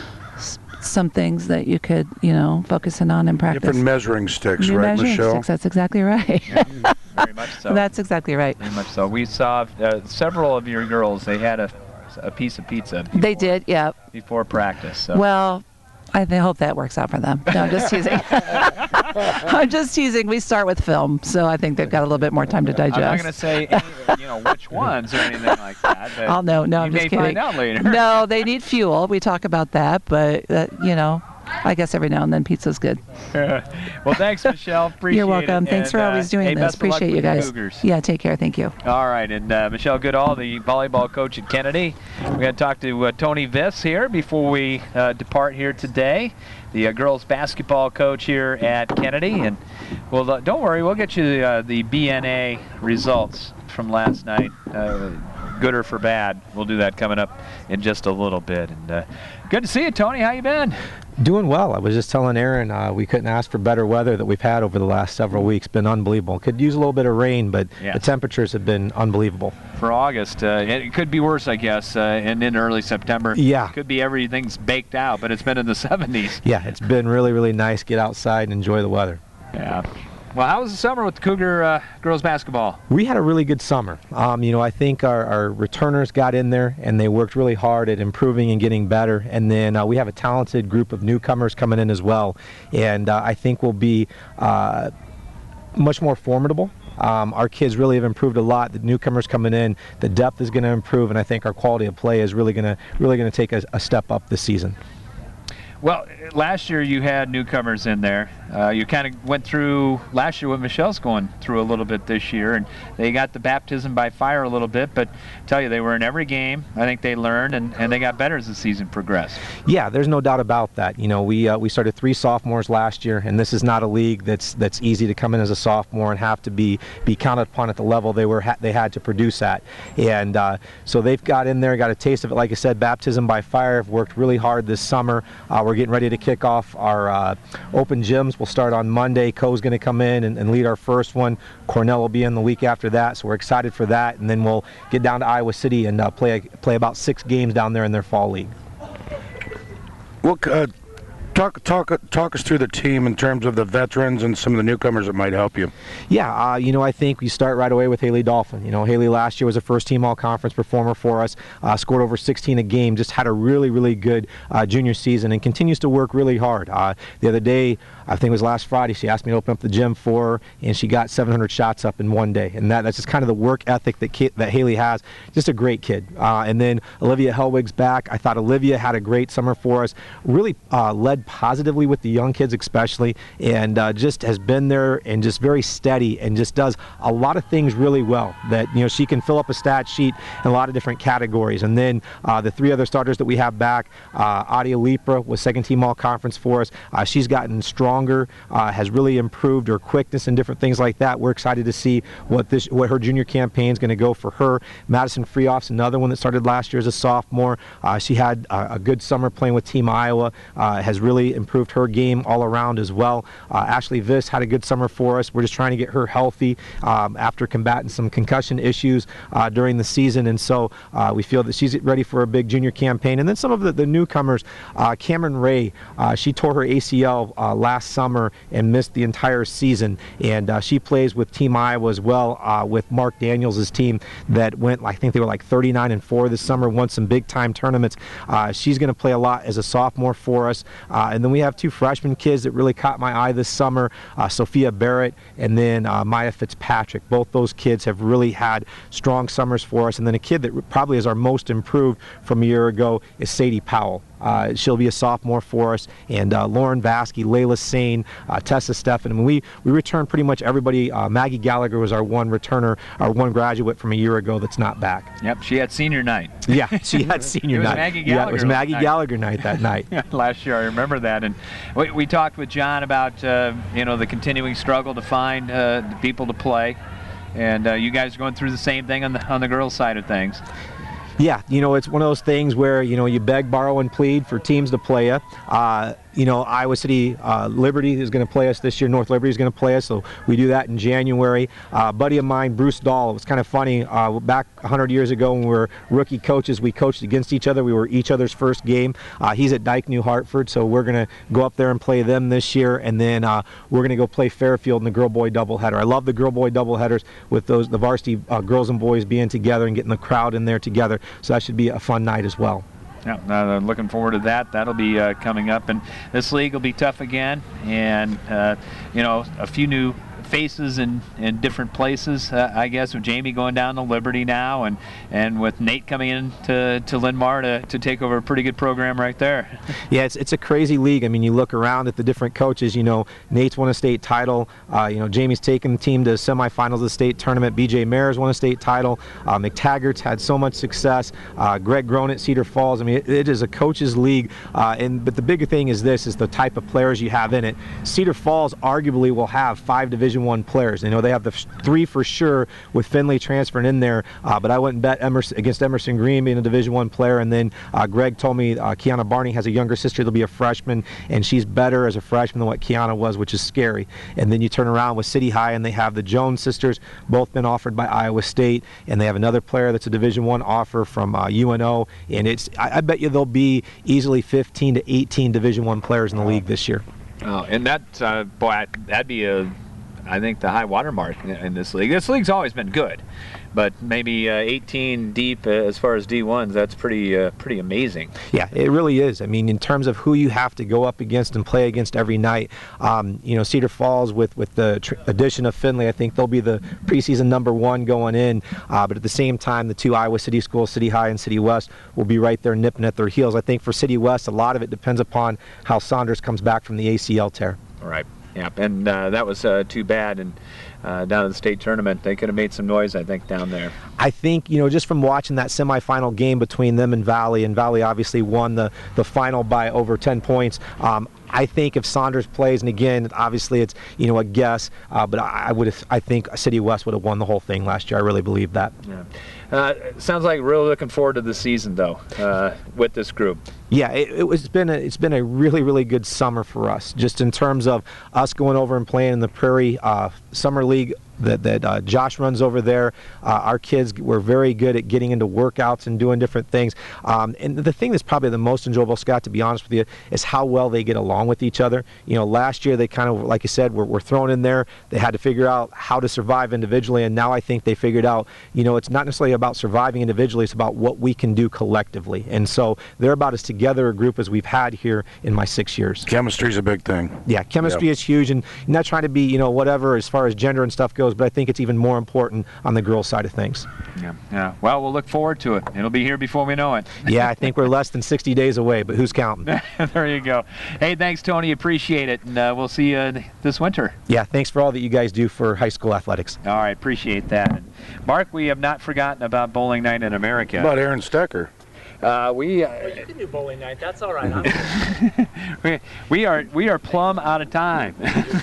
things that you could, focus in on in practice. Different measuring sticks, New right, measuring Michelle? sticks, that's exactly right. Yeah, very much so. That's exactly right. Very much so. We saw several of your girls, they had a piece of pizza. They did, yeah. Before practice. So. Well, I hope that works out for them. No, I'm just teasing. I'm just teasing. We start with film, so I think they've got a little bit more time to digest. I'm not going to say which ones or anything like that. I'll know. No, I'm just kidding. You may find out later. No, they need fuel. We talk about that, but I guess every now and then pizza's good. Well, thanks, Michelle. Appreciate it. You're welcome. Thanks for always doing this. Appreciate you guys. Cougars. Yeah, take care. Thank you. All right, and Michelle Goodall, the volleyball coach at Kennedy. We're going to talk to Tony Viss here before we depart here today, the girls basketball coach here at Kennedy. And well, don't worry, we'll get you the BNA results from last night. Good or for bad. We'll do that coming up in just a little bit. And good to see you, Tony. How you been? Doing well. I was just telling Aaron we couldn't ask for better weather that we've had over the last several weeks. Been unbelievable. Could use a little bit of rain, but the temperatures have been unbelievable. For August, it could be worse, I guess, and in early September. Yeah. Could be everything's baked out, but it's been in the 70s. Yeah, it's been really, really nice. Get outside and enjoy the weather. Yeah. Well, how was the summer with Cougar girls basketball? We had a really good summer. I think our returners got in there and they worked really hard at improving and getting better. And then we have a talented group of newcomers coming in as well. And I think we'll be much more formidable. Our kids really have improved a lot. The newcomers coming in, the depth is going to improve, and I think our quality of play is really going to take a step up this season. Well, last year you had newcomers in there. You kind of went through last year what Michelle's going through a little bit this year, and they got the baptism by fire a little bit, but I tell you, they were in every game. I think they learned, and they got better as the season progressed. Yeah, there's no doubt about that. We started 3 sophomores last year, and this is not a league that's easy to come in as a sophomore and have to be counted upon at the level they had to produce at. And so they've got in there, got a taste of it. Like I said, baptism by fire. Have worked really hard this summer. We're getting ready to kick off our open gyms. We'll start on Monday. Coe's going to come in and lead our first one. Cornell will be in the week after that, so we're excited for that. And then we'll get down to Iowa City and play about 6 games down there in their fall league. Well, talk us through the team in terms of the veterans and some of the newcomers that might help you. Yeah, I think we start right away with Haley Dolphin. Haley last year was a first-team all-conference performer for us, scored over 16 a game, just had a really, really good junior season and continues to work really hard. The other day, I think it was last Friday, she asked me to open up the gym for her, and she got 700 shots up in one day. And that's just kind of the work ethic that Haley has. Just a great kid. And then Olivia Hellwig's back. I thought Olivia had a great summer for us, really led positively with the young kids especially, and just has been there and just very steady and just does a lot of things really well. That she can fill up a stat sheet in a lot of different categories. And then the 3 other starters that we have back, Adia Lepra was second-team all-conference for us. She's gotten stronger, has really improved her quickness and different things like that. We're excited to see what her junior campaign is going to go for her. Madison Freehoff's another one that started last year as a sophomore. She had a good summer playing with Team Iowa, has really improved her game all around as well. Ashley Viss had a good summer for us. We're just trying to get her healthy after combating some concussion issues during the season, and so we feel that she's ready for a big junior campaign. And then some of the newcomers, Cameron Ray, she tore her ACL last summer and missed the entire season, and she plays with Team Iowa as well, with Mark Daniels' team that went, I think they were like 39-4 this summer, won some big time tournaments. She's going to play a lot as a sophomore for us. And then we have 2 freshman kids that really caught my eye this summer, Sophia Barrett and then Maya Fitzpatrick. Both those kids have really had strong summers for us. And then a kid that probably is our most improved from a year ago is Sadie Powell. She'll be a sophomore for us, and Lauren Vasky, Layla Sane, Tessa Stephan. We returned pretty much everybody. Maggie Gallagher was our one returner, our one graduate from a year ago that's not back. Yep, she had senior night. Yeah, she had senior night. Maggie Gallagher. Yeah, it was Maggie Gallagher night that night. Last year, I remember that. And we talked with John about the continuing struggle to find people to play, and you guys are going through the same thing on the girls' side of things. Yeah, it's one of those things where, you beg, borrow, and plead for teams to play you. Iowa City Liberty is going to play us this year. North Liberty is going to play us, so we do that in January. A buddy of mine, Bruce Dahl, it was kind of funny. Back 100 years ago when we were rookie coaches, we coached against each other. We were each other's first game. He's at Dyke New Hartford, so we're going to go up there and play them this year, and then we're going to go play Fairfield in the girl-boy doubleheader. I love the girl-boy doubleheaders with the varsity girls and boys being together and getting the crowd in there together, so that should be a fun night as well. Yeah, looking forward to that. That'll be coming up, and this league will be tough again, and a few new faces in different places, I guess, with Jamie going down to Liberty now, and with Nate coming in to Linn-Mar to take over a pretty good program right there. Yeah, it's a crazy league. I mean, you look around at the different coaches. Nate's won a state title. Jamie's taken the team to semifinals of the state tournament. BJ Mayer's won a state title. McTaggart's had so much success. Greg Groen at Cedar Falls. I mean, it is a coaches league. But the bigger thing is the type of players you have in it. Cedar Falls arguably will have 5 Division I players. They have the 3 for sure with Finley transferring in there, but I went and bet against Emerson Green being a Division I player, and then Greg told me Kiana Barney has a younger sister that'll be a freshman, and she's better as a freshman than what Kiana was, which is scary. And then you turn around with City High, and they have the Jones sisters, both been offered by Iowa State, and they have another player that's a Division I offer from UNO, and I bet you there'll be easily 15 to 18 Division I players in the league this year. Oh, and that'd be I think the high water mark in this league. This league's always been good, but maybe 18 deep as far as D1s, that's pretty amazing. Yeah, it really is. I mean, in terms of who you have to go up against and play against every night, Cedar Falls with the addition of Finley, I think they'll be the preseason #1 going in. But at the same time, the 2 Iowa City schools, City High and City West, will be right there nipping at their heels. I think for City West, a lot of it depends upon how Saunders comes back from the ACL tear. All right. Yeah, and that was too bad. And down at the state tournament, they could have made some noise, I think, down there. I think, just from watching that semifinal game between them and Valley obviously won the final by over 10 points. I think if Saunders plays, and again, obviously it's a guess, but I think City West would have won the whole thing last year. I really believe that. Yeah. Sounds like really looking forward to the season though, with this group. Yeah, it's been a really, really good summer for us, just in terms of us going over and playing in the Prairie Summer League that Josh runs over there. Our kids were very good at getting into workouts and doing different things. And the thing that's probably the most enjoyable, Scott, to be honest with you, is how well they get along with each other. Last year they kind of, like you said, were thrown in there. They had to figure out how to survive individually, and now I think they figured out, it's not necessarily about surviving individually, it's about what we can do collectively. And so they're about as together a group as we've had here in my 6 years. Chemistry's a big thing. Yeah, chemistry is huge, and not trying to be, whatever as far as gender and stuff goes, but I think it's even more important on the girls' side of things. Yeah. Well, we'll look forward to it. It'll be here before we know it. Yeah, I think we're less than 60 days away, but who's counting? There you go. Hey, thanks, Tony. Appreciate it, and we'll see you this winter. Yeah, thanks for all that you guys do for high school athletics. All right, appreciate that. And Mark, we have not forgotten about Bowling Night in America. How about Aaron Stecker? You can do bowling night. That's all right. we are plumb out of time.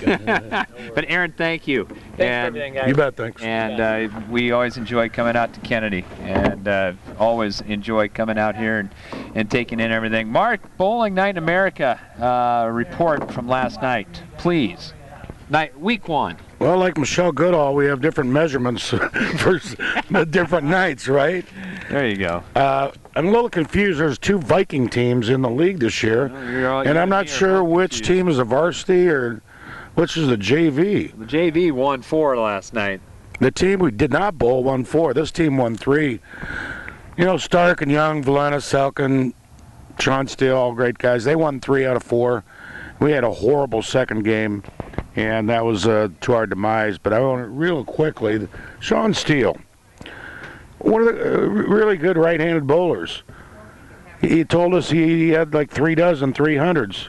But Aaron, thank you. Thanks for everything, guys. You bet, thanks. And we always enjoy coming out to Kennedy, and always enjoy coming out here and taking in everything. Mark, Bowling Night in America report from last night, please. Week 1. Well, like Michelle Goodall, we have different measurements for the different nights, right? There you go. I'm a little confused. There's 2 Viking teams in the league this year, and I'm not sure which team is a varsity or which is the JV. The JV won 4 last night. The team we did not bowl won 4. This team won 3. Stark and Young, Valena, Selkin, Sean Steele, all great guys. They won 3 out of 4. We had a horrible second game, and that was to our demise. But I want to real quickly, Sean Steele, one of the really good right-handed bowlers. He told us he had like 3 dozen 300s,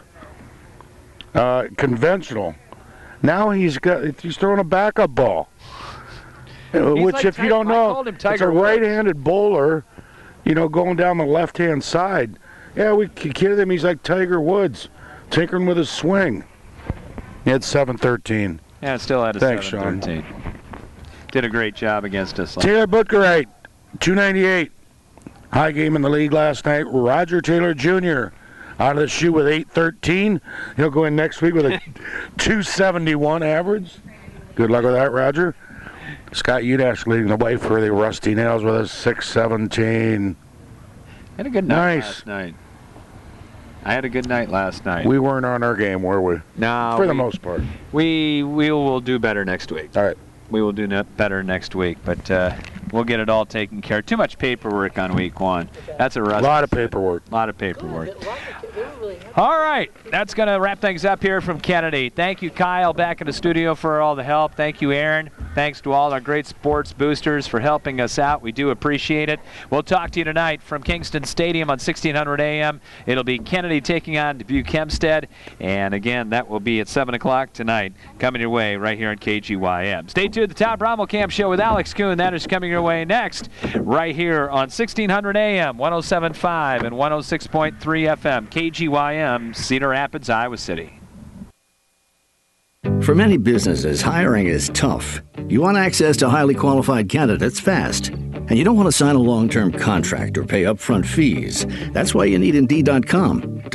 conventional. Now he's throwing a backup ball, which like if you don't know, it's a right-handed bowler, going down the left-hand side. Yeah, we kidded him. He's like Tiger Woods, tinkering with his swing. He had 713. Yeah, still had a 713. Sean. Did a great job against us. Taylor Butkerite, 298. High game in the league last night. Roger Taylor Jr., out of the chute with 813. He'll go in next week with a 271 average. Good luck with that, Roger. Scott Udash leading the way for the Rusty Nails with a 617. Had a good night Nice. last night. I had a good night last night. We weren't on our game, were we? No. For the most part. We will do better next week. All right. We will do better next week, but we'll get it all taken care of. Too much paperwork on week 1. That's a rust. A lot of paperwork. A lot of paperwork. All right, that's going to wrap things up here from Kennedy. Thank you, Kyle, back in the studio for all the help. Thank you, Aaron. Thanks to all our great sports boosters for helping us out. We do appreciate it. We'll talk to you tonight from Kingston Stadium on 1600 AM. It'll be Kennedy taking on Dubuque Hempstead. And again, that will be at 7 o'clock tonight, coming your way right here on KGYM. Stay tuned to the Tom Brommelkamp Show with Alex Kuhn. That is coming your way next, right here on 1600 AM, 107.5 and 106.3 FM, KGYM, Cedar Rapids, Iowa City. For many businesses, hiring is tough. You want access to highly qualified candidates fast. And you don't want to sign a long-term contract or pay upfront fees. That's why you need Indeed.com.